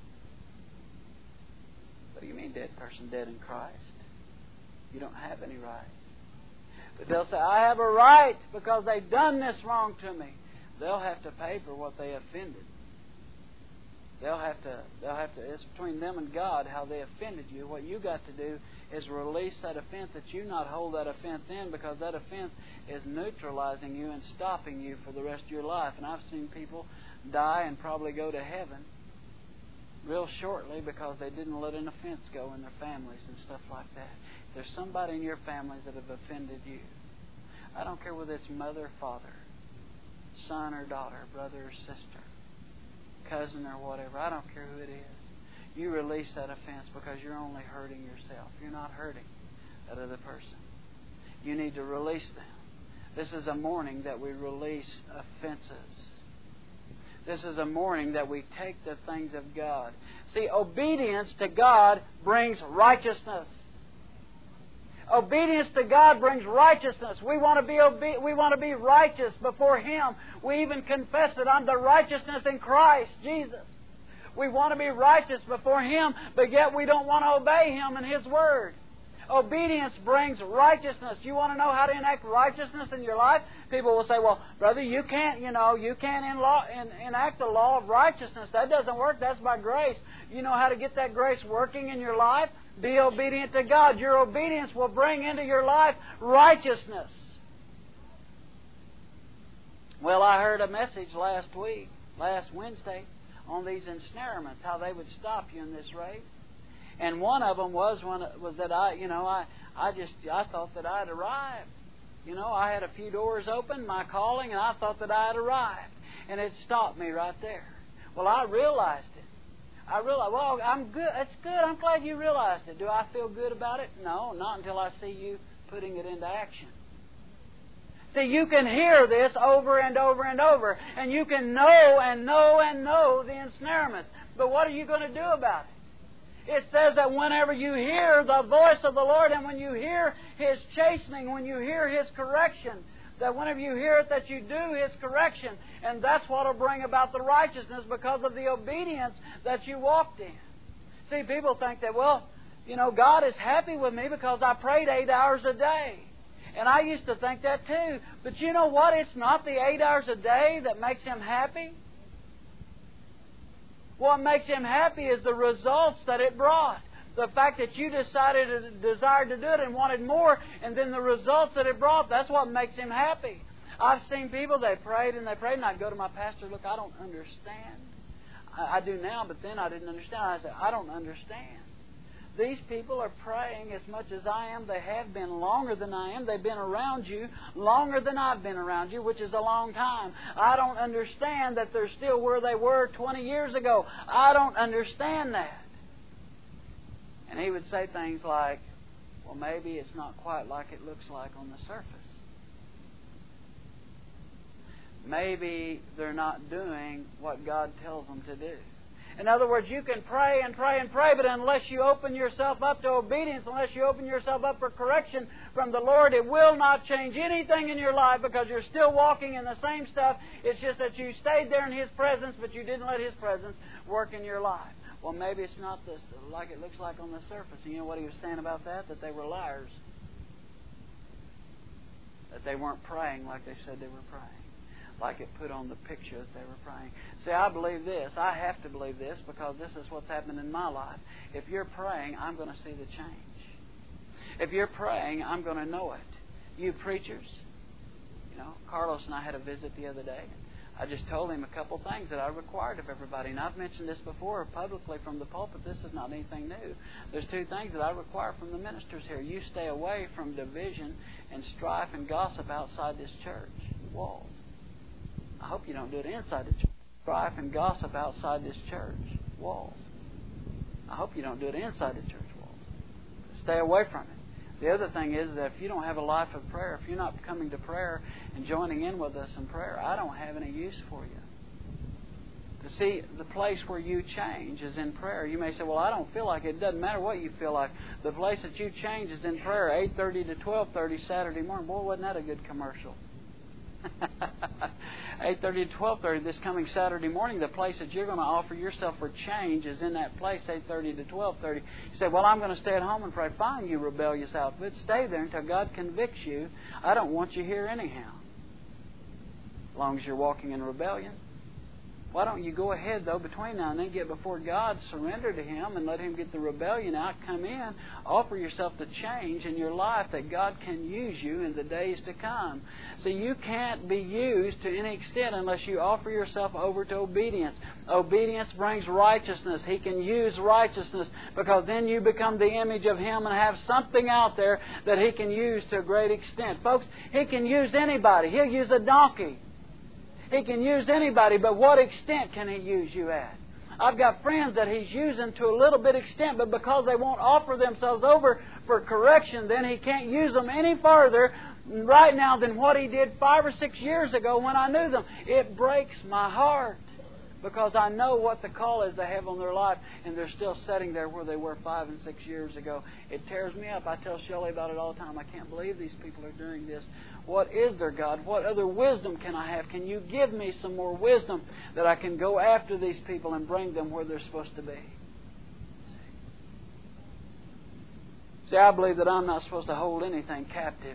What do you mean dead person? Dead in Christ. You don't have any rights. But they'll say, I have a right because they've done this wrong to me. They'll have to pay for what they offended. They'll have to, they'll have to, it's between them and God how they offended you. What you got to do is release that offense, that you not hold that offense in, because that offense is neutralizing you and stopping you for the rest of your life. And I've seen people die and probably go to heaven real shortly because they didn't let an offense go in their families and stuff like that. If there's somebody in your families that have offended you, I don't care whether it's mother or father, son or daughter, brother or sister, cousin or whatever, I don't care who it is. You release that offense because you're only hurting yourself. You're not hurting that other person. You need to release them. This is a morning that we release offenses. This is a morning that we take the things of God. See, obedience to God brings righteousness. Obedience to God brings righteousness. We want to be obe- we want to be righteous before Him. We even confess that I'm the righteousness in Christ Jesus. We want to be righteous before Him, but yet we don't want to obey Him and His Word. Obedience brings righteousness. You want to know how to enact righteousness in your life? People will say, well, brother, you can't, you know, you can't in law, in, enact the law of righteousness. That doesn't work. That's by grace. You know how to get that grace working in your life? Be obedient to God. Your obedience will bring into your life righteousness. Well, I heard a message last week, last Wednesday, on these ensnarements, how they would stop you in this race. And one of them was one was that I, you know, I, I just I thought that I'd arrived. You know, I had a few doors open, my calling, and I thought that I had arrived, and it stopped me right there. Well, I realized it. I realized, well, I'm good. It's good. I'm glad you realized it. Do I feel good about it? No, not until I see you putting it into action. See, you can hear this over and over and over, and you can know and know and know the ensnarement. But what are you going to do about it? It says that whenever you hear the voice of the Lord and when you hear His chastening, when you hear His correction, that whenever you hear it, that you do His correction. And that's what will bring about the righteousness because of the obedience that you walked in. See, people think that, well, you know, God is happy with me because I prayed eight hours a day. And I used to think that too. But you know what? It's not the eight hours a day that makes Him happy. What makes Him happy is the results that it brought. The fact that you decided to desire to do it and wanted more, and then the results that it brought, that's what makes Him happy. I've seen people, they prayed and they prayed, and I'd go to my pastor, look, I don't understand. I, I do now, but then I didn't understand. I said, I don't understand. These people are praying as much as I am. They have been longer than I am. They've been around you longer than I've been around you, which is a long time. I don't understand that they're still where they were twenty years ago. I don't understand that. And he would say things like, well, maybe it's not quite like it looks like on the surface. Maybe they're not doing what God tells them to do. In other words, you can pray and pray and pray, but unless you open yourself up to obedience, unless you open yourself up for correction from the Lord, it will not change anything in your life because you're still walking in the same stuff. It's just that you stayed there in His presence, but you didn't let His presence work in your life. Well, maybe it's not this like it looks like on the surface. And you know what he was saying about that? That they were liars. That they weren't praying like they said they were praying. Like it put on the picture that they were praying. See, I believe this. I have to believe this because this is what's happened in my life. If you're praying, I'm going to see the change. If you're praying, I'm going to know it. You preachers, you know, Carlos and I had a visit the other day. I just told him a couple things that I required of everybody. And I've mentioned this before publicly from the pulpit. This is not anything new. There's two things that I require from the ministers here. You stay away from division and strife and gossip outside this church walls. I hope you don't do it inside the church. Strife and gossip outside this church walls. I hope you don't do it inside the church walls. Stay away from it. The other thing is that if you don't have a life of prayer, if you're not coming to prayer and joining in with us in prayer, I don't have any use for you. To see, the place where you change is in prayer. You may say, well, I don't feel like it. It doesn't matter what you feel like. The place that you change is in prayer, eight thirty to twelve thirty Saturday morning. Boy, wasn't that a good commercial? eight thirty to twelve thirty this coming Saturday morning, the place that you're going to offer yourself for change is in that place, eight thirty to twelve thirty. You say, well, I'm going to stay at home and pray. Fine, you rebellious outfit. Stay there until God convicts you. I don't want you here anyhow. As long as you're walking in rebellion. Why don't you go ahead, though, between now and then, get before God, surrender to Him, and let Him get the rebellion out, come in, offer yourself the change in your life that God can use you in the days to come. See, you can't be used to any extent unless you offer yourself over to obedience. Obedience brings righteousness. He can use righteousness because then you become the image of Him and have something out there that He can use to a great extent. Folks, He can use anybody. He'll use a donkey. He can use anybody, but what extent can He use you at? I've got friends that He's using to a little bit extent, but because they won't offer themselves over for correction, then He can't use them any farther right now than what He did five or six years ago when I knew them. It breaks my heart because I know what the call is they have on their life, and they're still sitting there where they were five and six years ago. It tears me up. I tell Shelley about it all the time. I can't believe these people are doing this. What is there, God? What other wisdom can I have? Can you give me some more wisdom that I can go after these people and bring them where they're supposed to be? See, I believe that I'm not supposed to hold anything captive.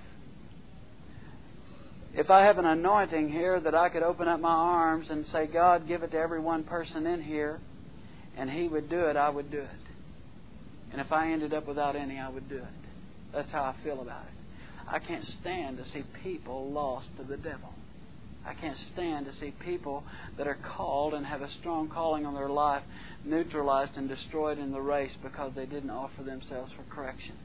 If I have an anointing here that I could open up my arms and say, God, give it to every one person in here, and He would do it, I would do it. And if I ended up without any, I would do it. That's how I feel about it. I can't stand to see people lost to the devil. I can't stand to see people that are called and have a strong calling on their life neutralized and destroyed in the race because they didn't offer themselves for correction.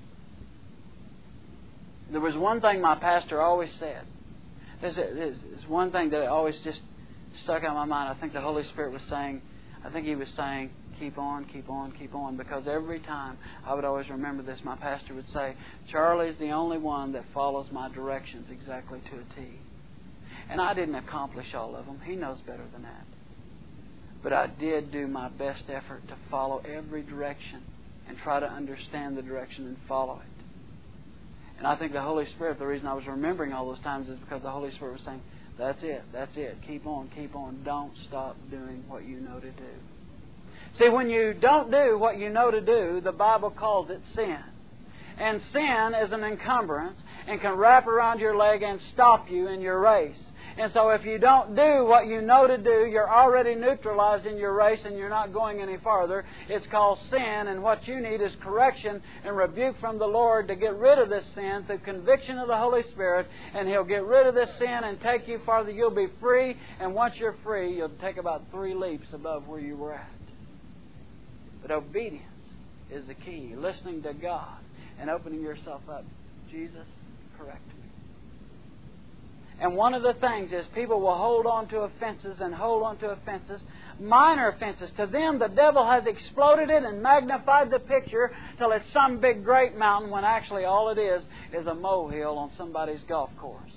There was one thing my pastor always said. There's, there's one thing that always just stuck out in my mind. I think the Holy Spirit was saying, I think He was saying, keep on, keep on, keep on. Because every time I would always remember this, my pastor would say, Charlie's the only one that follows my directions exactly to a T. And I didn't accomplish all of them. He knows better than that. But I did do my best effort to follow every direction and try to understand the direction and follow it. And I think the Holy Spirit, the reason I was remembering all those times is because the Holy Spirit was saying, that's it, that's it. Keep on, keep on. Don't stop doing what you know to do. See, when you don't do what you know to do, the Bible calls it sin. And sin is an encumbrance and can wrap around your leg and stop you in your race. And so if you don't do what you know to do, you're already neutralized in your race and you're not going any farther. It's called sin, and what you need is correction and rebuke from the Lord to get rid of this sin through conviction of the Holy Spirit, and He'll get rid of this sin and take you farther. You'll be free, and once you're free, you'll take about three leaps above where you were at. But obedience is the key. Listening to God and opening yourself up. Jesus, correct me. And one of the things is people will hold on to offenses and hold on to offenses, minor offenses. To them, the devil has exploded it and magnified the picture till it's some big great mountain when actually all it is is a molehill on somebody's golf course.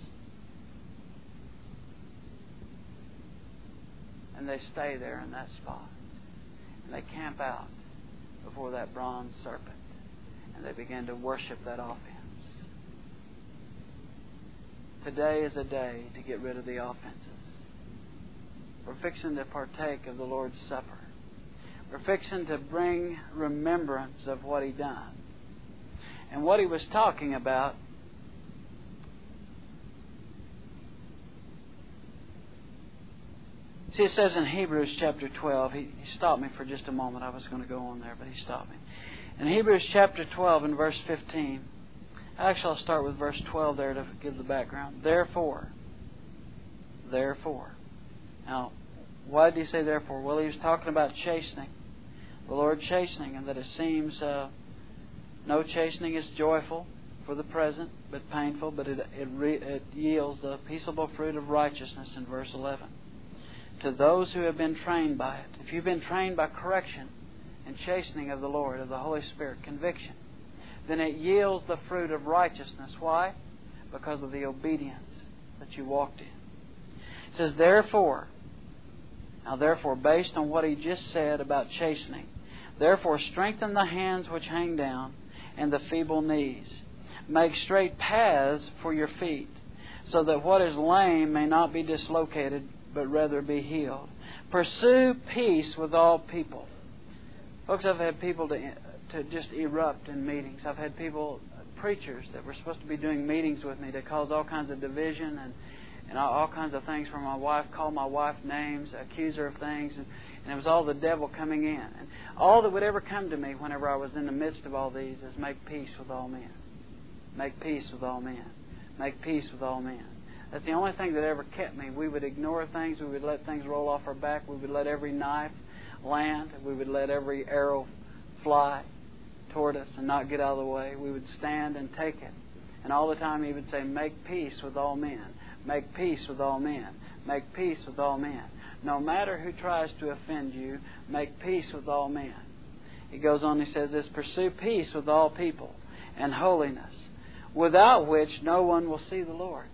And they stay there in that spot. And they camp out before that bronze serpent. And they begin to worship that offense. Today is a day to get rid of the offenses. We're fixing to partake of the Lord's Supper. We're fixing to bring remembrance of what He done. And what He was talking about see, it says in Hebrews chapter twelve, he, he stopped me for just a moment. I was going to go on there, but He stopped me. In Hebrews chapter twelve and verse fifteen, actually I'll start with verse twelve there to give the background. Therefore, therefore. Now, why did He say therefore? Well, He was talking about chastening. The Lord chastening, and that it seems uh, no chastening is joyful for the present, but painful, but it, it, re, it yields the peaceable fruit of righteousness in verse eleven. To those who have been trained by it. If you've been trained by correction and chastening of the Lord, of the Holy Spirit, conviction, then it yields the fruit of righteousness. Why? Because of the obedience that you walked in. It says, therefore, now therefore, based on what He just said about chastening, therefore strengthen the hands which hang down and the feeble knees. Make straight paths for your feet, so that what is lame may not be dislocated, but rather be healed. Pursue peace with all people. Folks, I've had people to to just erupt in meetings. I've had people, preachers, that were supposed to be doing meetings with me to cause all kinds of division and, and all, all kinds of things for my wife, call my wife names, accuse her of things, and, and it was all the devil coming in. And all that would ever come to me whenever I was in the midst of all these is make peace with all men. Make peace with all men. Make peace with all men. That's the only thing that ever kept me. We would ignore things. We would let things roll off our back. We would let every knife land. We would let every arrow fly toward us and not get out of the way. We would stand and take it. And all the time He would say, make peace with all men. Make peace with all men. Make peace with all men. No matter who tries to offend you, make peace with all men. He goes on, he says this, pursue peace with all people and holiness, without which no one will see the Lord.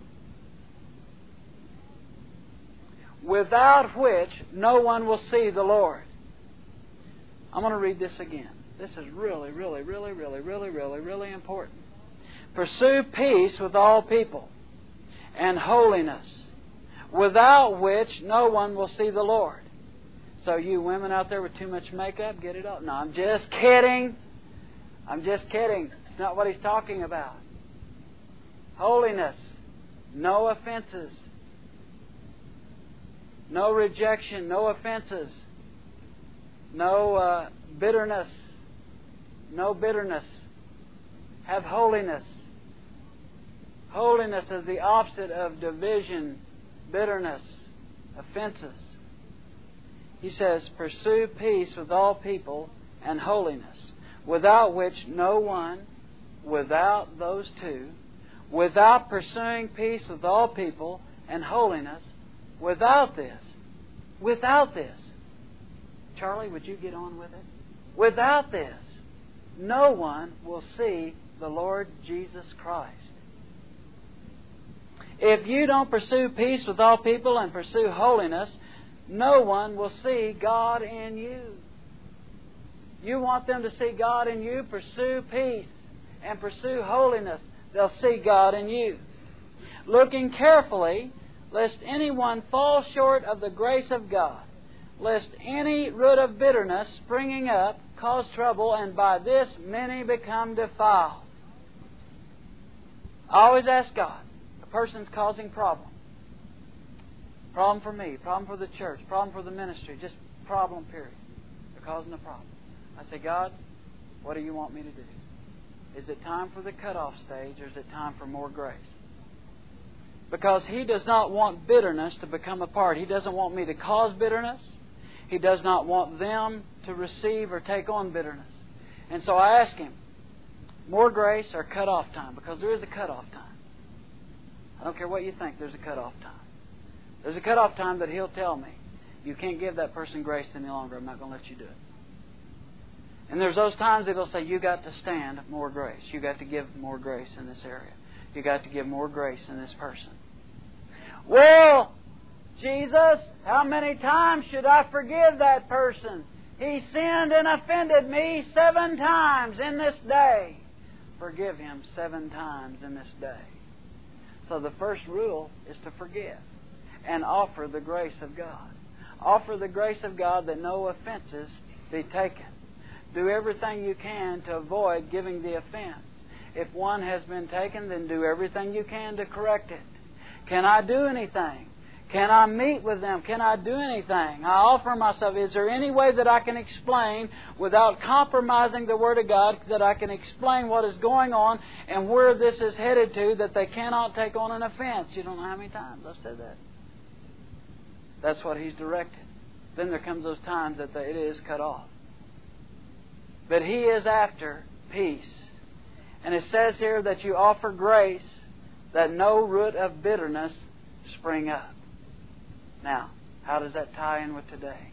Without which no one will see the Lord. I'm going to read this again. This is really, really, really, really, really, really, really important. Pursue peace with all people and holiness, without which no one will see the Lord. So you women out there with too much makeup, get it up. No, I'm just kidding. I'm just kidding. It's not what He's talking about. Holiness, no offenses. No rejection, no offenses, no uh, bitterness, no bitterness. Have holiness. Holiness is the opposite of division, bitterness, offenses. He says, pursue peace with all people and holiness, without which no one, without those two, without pursuing peace with all people and holiness, without this, without this, Charlie, would you get on with it? Without this, no one will see the Lord Jesus Christ. If you don't pursue peace with all people and pursue holiness, no one will see God in you. You want them to see God in you, pursue peace and pursue holiness. They'll see God in you. Looking carefully, lest anyone fall short of the grace of God, lest any root of bitterness springing up cause trouble, and by this many become defiled. I always ask God, a person's causing problem. Problem for me, problem for the church, problem for the ministry, just problem, period. They're causing a problem. I say, God, what do you want me to do? Is it time for the cutoff stage, or is it time for more grace? Because He does not want bitterness to become a part. He doesn't want me to cause bitterness. He does not want them to receive or take on bitterness. And so I asked him, more grace or cut-off time? Because there is a cut-off time. I don't care what you think, there's a cut-off time. There's a cut-off time that he'll tell me, you can't give that person grace any longer. I'm not going to let you do it. And there's those times that he'll say, you got to stand more grace. You got to give more grace in this area. You got to give more grace in this person. Well, Jesus, how many times should I forgive that person? He sinned and offended me seven times in this day. Forgive him seven times in this day. So the first rule is to forgive and offer the grace of God. Offer the grace of God that no offenses be taken. Do everything you can to avoid giving the offense. If one has been taken, then do everything you can to correct it. Can I do anything? Can I meet with them? Can I do anything? I offer myself. Is there any way that I can explain without compromising the Word of God, that I can explain what is going on and where this is headed to, that they cannot take on an offense? You don't know how many times I've said that. That's what He's directed. Then there comes those times that it is cut off. But He is after peace. And it says here that you offer grace that no root of bitterness spring up. Now, how does that tie in with today?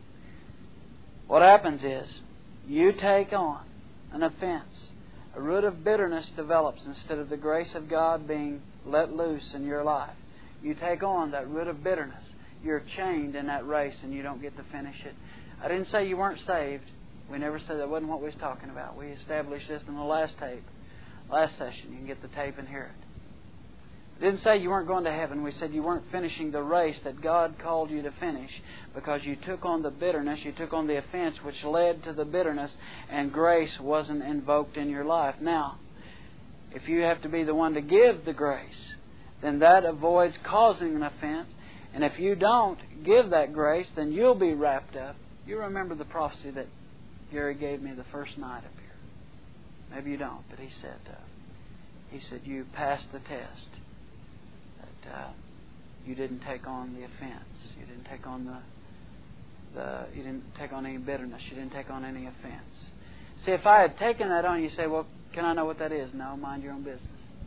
What happens is, you take on an offense. A root of bitterness develops instead of the grace of God being let loose in your life. You take on that root of bitterness. You're chained in that race and you don't get to finish it. I didn't say you weren't saved. We never said that wasn't what we was talking about. We established this in the last tape. Last session. You can get the tape and hear it. It didn't say you weren't going to heaven. We said you weren't finishing the race that God called you to finish because you took on the bitterness, you took on the offense which led to the bitterness, and grace wasn't invoked in your life. Now, if you have to be the one to give the grace, then that avoids causing an offense. And if you don't give that grace, then you'll be wrapped up. You remember the prophecy that Gary gave me the first night up here. Maybe you don't, but he said, uh, he said you passed the test. That uh, you didn't take on the offense. You didn't take on the the. You didn't take on any bitterness. You didn't take on any offense. See, if I had taken that on, you say, well, can I know what that is? No, mind your own business.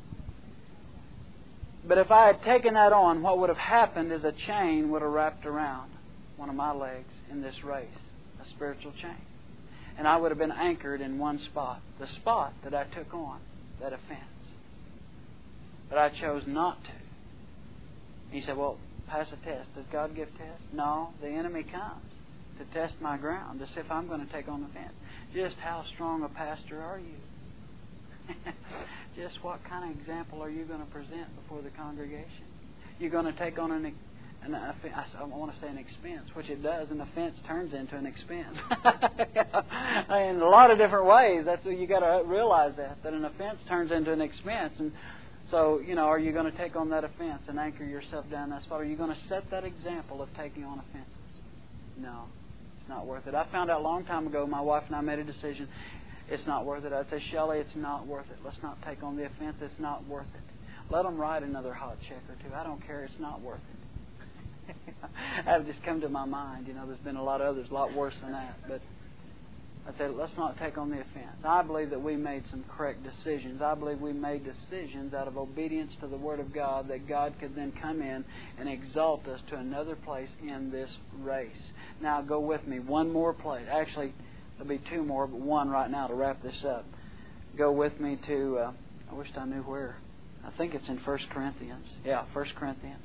But if I had taken that on, what would have happened is a chain would have wrapped around one of my legs in this race, a spiritual chain. And I would have been anchored in one spot, the spot that I took on, that offense. But I chose not to. He said, well, pass a test. Does God give tests? No, the enemy comes to test my ground, to see if I'm going to take on the offense. Just how strong a pastor are you? Just what kind of example are you going to present before the congregation? You're going to take on an, an I want to say an expense, which it does. An offense turns into an expense. In a lot of different ways. That's what you got to realize that that an offense turns into an expense. And so, you know, are you going to take on that offense and anchor yourself down that spot? Are you going to set that example of taking on offenses? No, it's not worth it. I found out a long time ago. My wife and I made a decision. It's not worth it. I'd say, Shelley, it's not worth it. Let's not take on the offense. It's not worth it. Let them write another hot check or two. I don't care. It's not worth it. That just come to my mind. You know, there's been a lot of others, a lot worse than that. But I said, let's not take on the offense. I believe that we made some correct decisions. I believe we made decisions out of obedience to the Word of God that God could then come in and exalt us to another place in this race. Now, go with me. One more place. Actually, there'll be two more, but one right now to wrap this up. Go with me to, uh, I wish I knew where. I think it's in First Corinthians. Yeah, First Corinthians.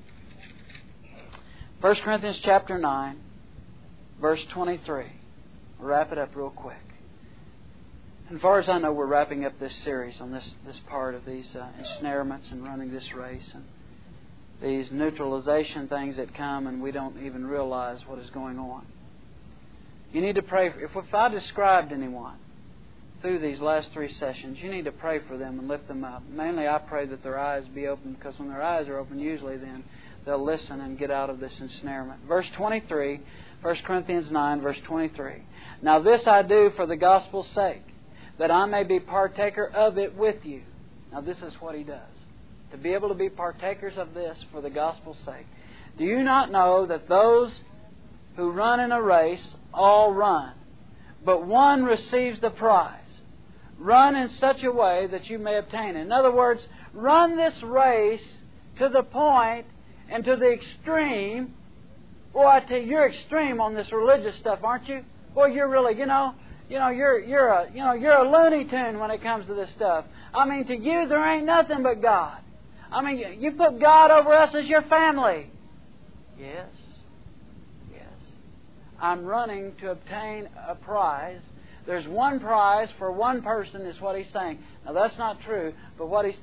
First Corinthians chapter nine, verse twenty-three. We'll wrap it up real quick. And as far as I know, we're wrapping up this series on this, this part of these uh, ensnarements and running this race and these neutralization things that come and we don't even realize what is going on. You need to pray. If, if I described anyone through these last three sessions, you need to pray for them and lift them up. Mainly I pray that their eyes be open, because when their eyes are open, usually then they'll listen and get out of this ensnarement. Verse twenty-three, First Corinthians nine, verse twenty-three. Now this I do for the gospel's sake, that I may be partaker of it with you. Now this is what he does. To be able to be partakers of this for the gospel's sake. Do you not know that those who run in a race all run, but one receives the prize. Run in such a way that you may obtain it. In other words, run this race to the point and to the extreme. Boy, I tell you, you're extreme on this religious stuff, aren't you? Boy, you're really, you know, you know, you're you're a you know you're a Looney Tune when it comes to this stuff. I mean, to you there ain't nothing but God. I mean, you, you put God over us as your family. Yes, yes. I'm running to obtain a prize. There's one prize for one person, is what he's saying. Now, that's not true, but what he's...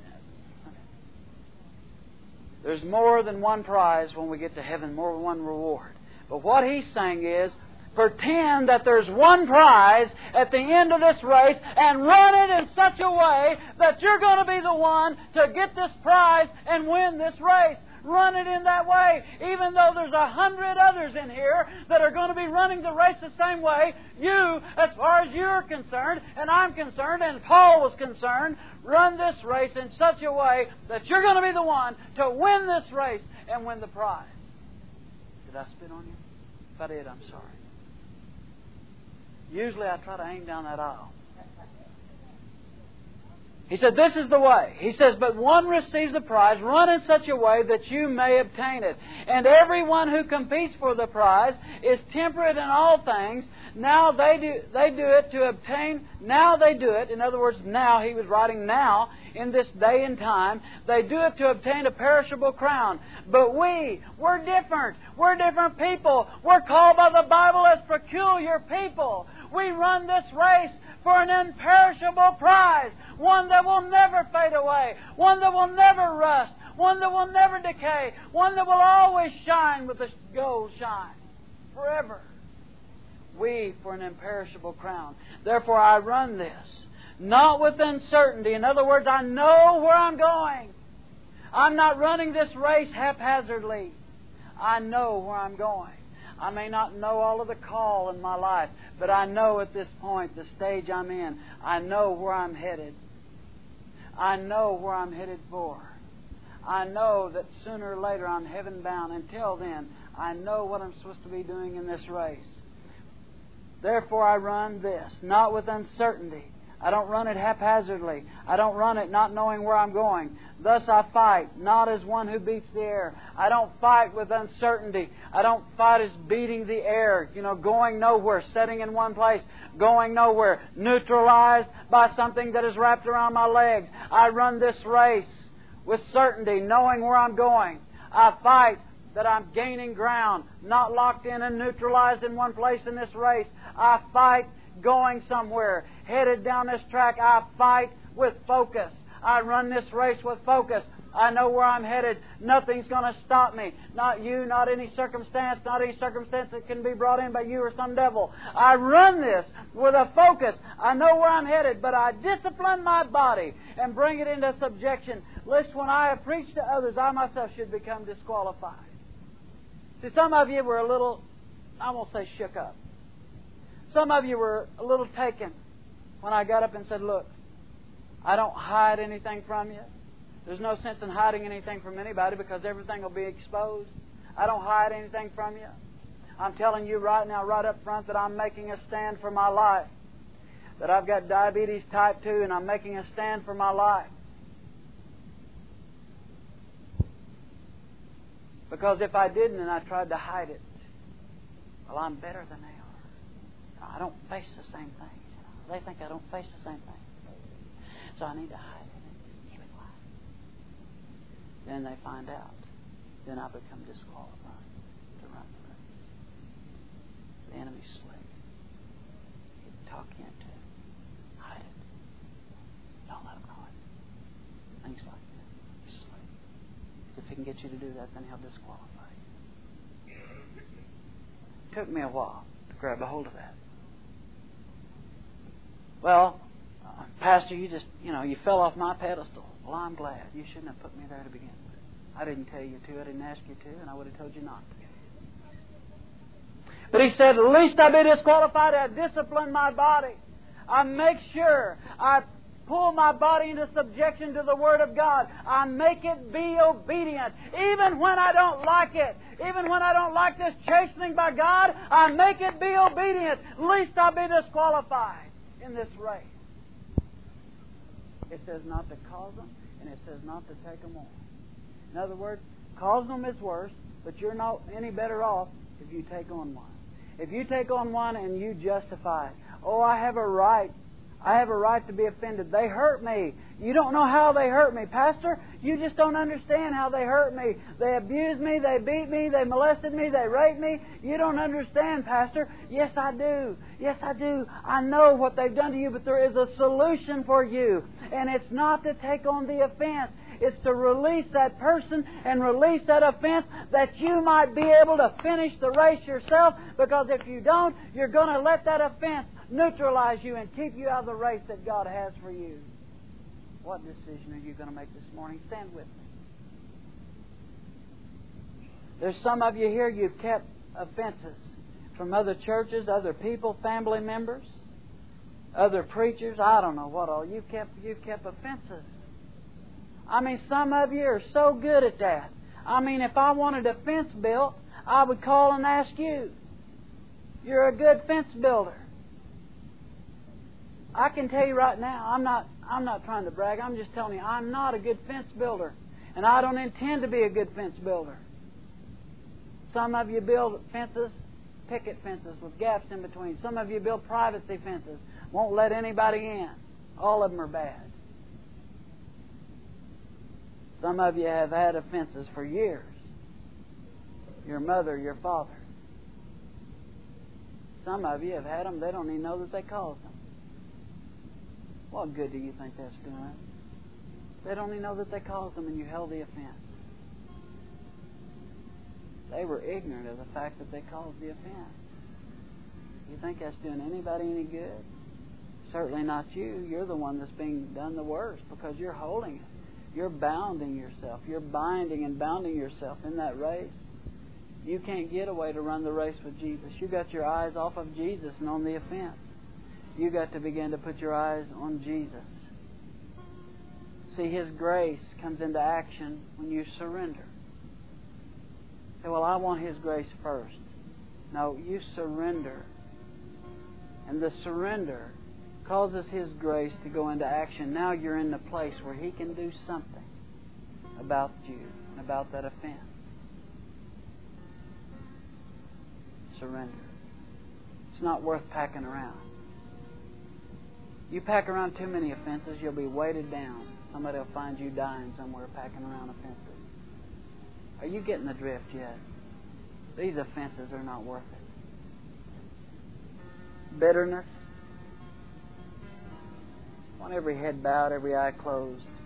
There's more than one prize when we get to heaven, more than one reward. But what he's saying is, pretend that there's one prize at the end of this race and run it in such a way that you're going to be the one to get this prize and win this race. Run it in that way. Even though there's a hundred others in here that are going to be running the race the same way, you, as far as you're concerned, and I'm concerned, and Paul was concerned, run this race in such a way that you're going to be the one to win this race and win the prize. Did I spit on you? If I did, I'm sorry. Usually I try to aim down that aisle. He said, this is the way. He says, but one receives the prize. Run in such a way that you may obtain it. And everyone who competes for the prize is temperate in all things. Now they do, they do it to obtain, now they do it. In other words, now, he was writing now, in this day and time. They do it to obtain a perishable crown. But we, we're different. We're different people. We're called by the Bible as peculiar people. We run this race for an imperishable prize, one that will never fade away, one that will never rust, one that will never decay, one that will always shine with the gold shine forever. We for an imperishable crown. Therefore I run this, not with uncertainty. In other words, I know where I'm going. I'm not running this race haphazardly. I know where I'm going. I may not know all of the call in my life, but I know at this point, the stage I'm in, I know where I'm headed. I know where I'm headed for. I know that sooner or later I'm heaven bound. Until then, I know what I'm supposed to be doing in this race. Therefore I run this, not with uncertainty. I don't run it haphazardly. I don't run it not knowing where I'm going. Thus I fight, not as one who beats the air. I don't fight with uncertainty. I don't fight as beating the air, you know, going nowhere, sitting in one place, going nowhere, neutralized by something that is wrapped around my legs. I run this race with certainty, knowing where I'm going. I fight that I'm gaining ground, not locked in and neutralized in one place in this race. I fight going somewhere, headed down this track. I fight with focus. I run this race with focus. I know where I'm headed. Nothing's going to stop me. Not you, not any circumstance, not any circumstance that can be brought in by you or some devil. I run this with a focus. I know where I'm headed, but I discipline my body and bring it into subjection, lest when I have preached to others, I myself should become disqualified. See, some of you were a little, I won't say shook up. Some of you were a little taken when I got up and said, look, I don't hide anything from you. There's no sense in hiding anything from anybody because everything will be exposed. I don't hide anything from you. I'm telling you right now, right up front, that I'm making a stand for my life. That I've got diabetes type two and I'm making a stand for my life. Because if I didn't and I tried to hide it, well, I'm better than they are. I don't face the same things. They think I don't face the same things. So I need to hide it and keep it quiet. Then they find out. Then I become disqualified to run the race. The enemy's slick. He'll talk you into it. Hide it. Don't let him know it. Things like that. He's slick. Because if he can get you to do that, then he'll disqualify you. It took me a while to grab a hold of that. Well, uh, Pastor, you just, you know, you fell off my pedestal. Well, I'm glad. You shouldn't have put me there to begin with. I didn't tell you to. I didn't ask you to, and I would have told you not to. But he said, at least I be disqualified. I discipline my body. I make sure I pull my body into subjection to the Word of God. I make it be obedient. Even when I don't like it, even when I don't like this chastening by God, I make it be obedient. Least I'll be disqualified in this race. It says not to cause them, and it says not to take them on. In other words, causing them is worse, but you're not any better off if you take on one. If you take on one and you justify it, oh, I have a right. I have a right to be offended. They hurt me. You don't know how they hurt me. Pastor, you just don't understand how they hurt me. They abused me. They beat me. They molested me. They raped me. You don't understand, Pastor. Yes, I do. Yes, I do. I know what they've done to you, but there is a solution for you. And it's not to take on the offense. It's to release that person and release that offense that you might be able to finish the race yourself, because if you don't, you're going to let that offense neutralize you and keep you out of the race that God has for you. What decision are you going to make this morning? Stand with me. There's some of you here, you've kept offenses from other churches, other people, family members, other preachers. I don't know what all. You've kept, you've kept offenses. I mean, some of you are so good at that. I mean, if I wanted a fence built, I would call and ask you. You're a good fence builder. I can tell you right now, I'm not I'm not trying to brag. I'm just telling you, I'm not a good fence builder. And I don't intend to be a good fence builder. Some of you build fences, picket fences with gaps in between. Some of you build privacy fences, won't let anybody in. All of them are bad. Some of you have had offenses for years. Your mother, your father. Some of you have had them, they don't even know that they caused them. What good do you think that's doing? They don't even know that they caused them, and you held the offense. They were ignorant of the fact that they caused the offense. You think that's doing anybody any good? Certainly not you. You're the one that's being done the worst, because you're holding it. You're bounding yourself. You're binding and bounding yourself in that race. You can't get away to run the race with Jesus. You got your eyes off of Jesus and on the offense. You got to begin to put your eyes on Jesus. See, His grace comes into action when you surrender. Say, well, I want His grace first. No, you surrender. And the surrender causes His grace to go into action. Now you're in the place where He can do something about you and about that offense. Surrender. It's not worth packing around. You pack around too many offenses, you'll be weighted down. Somebody will find you dying somewhere packing around offenses. Are you getting the drift yet? These offenses are not worth it. Bitterness. I want every head bowed, every eye closed.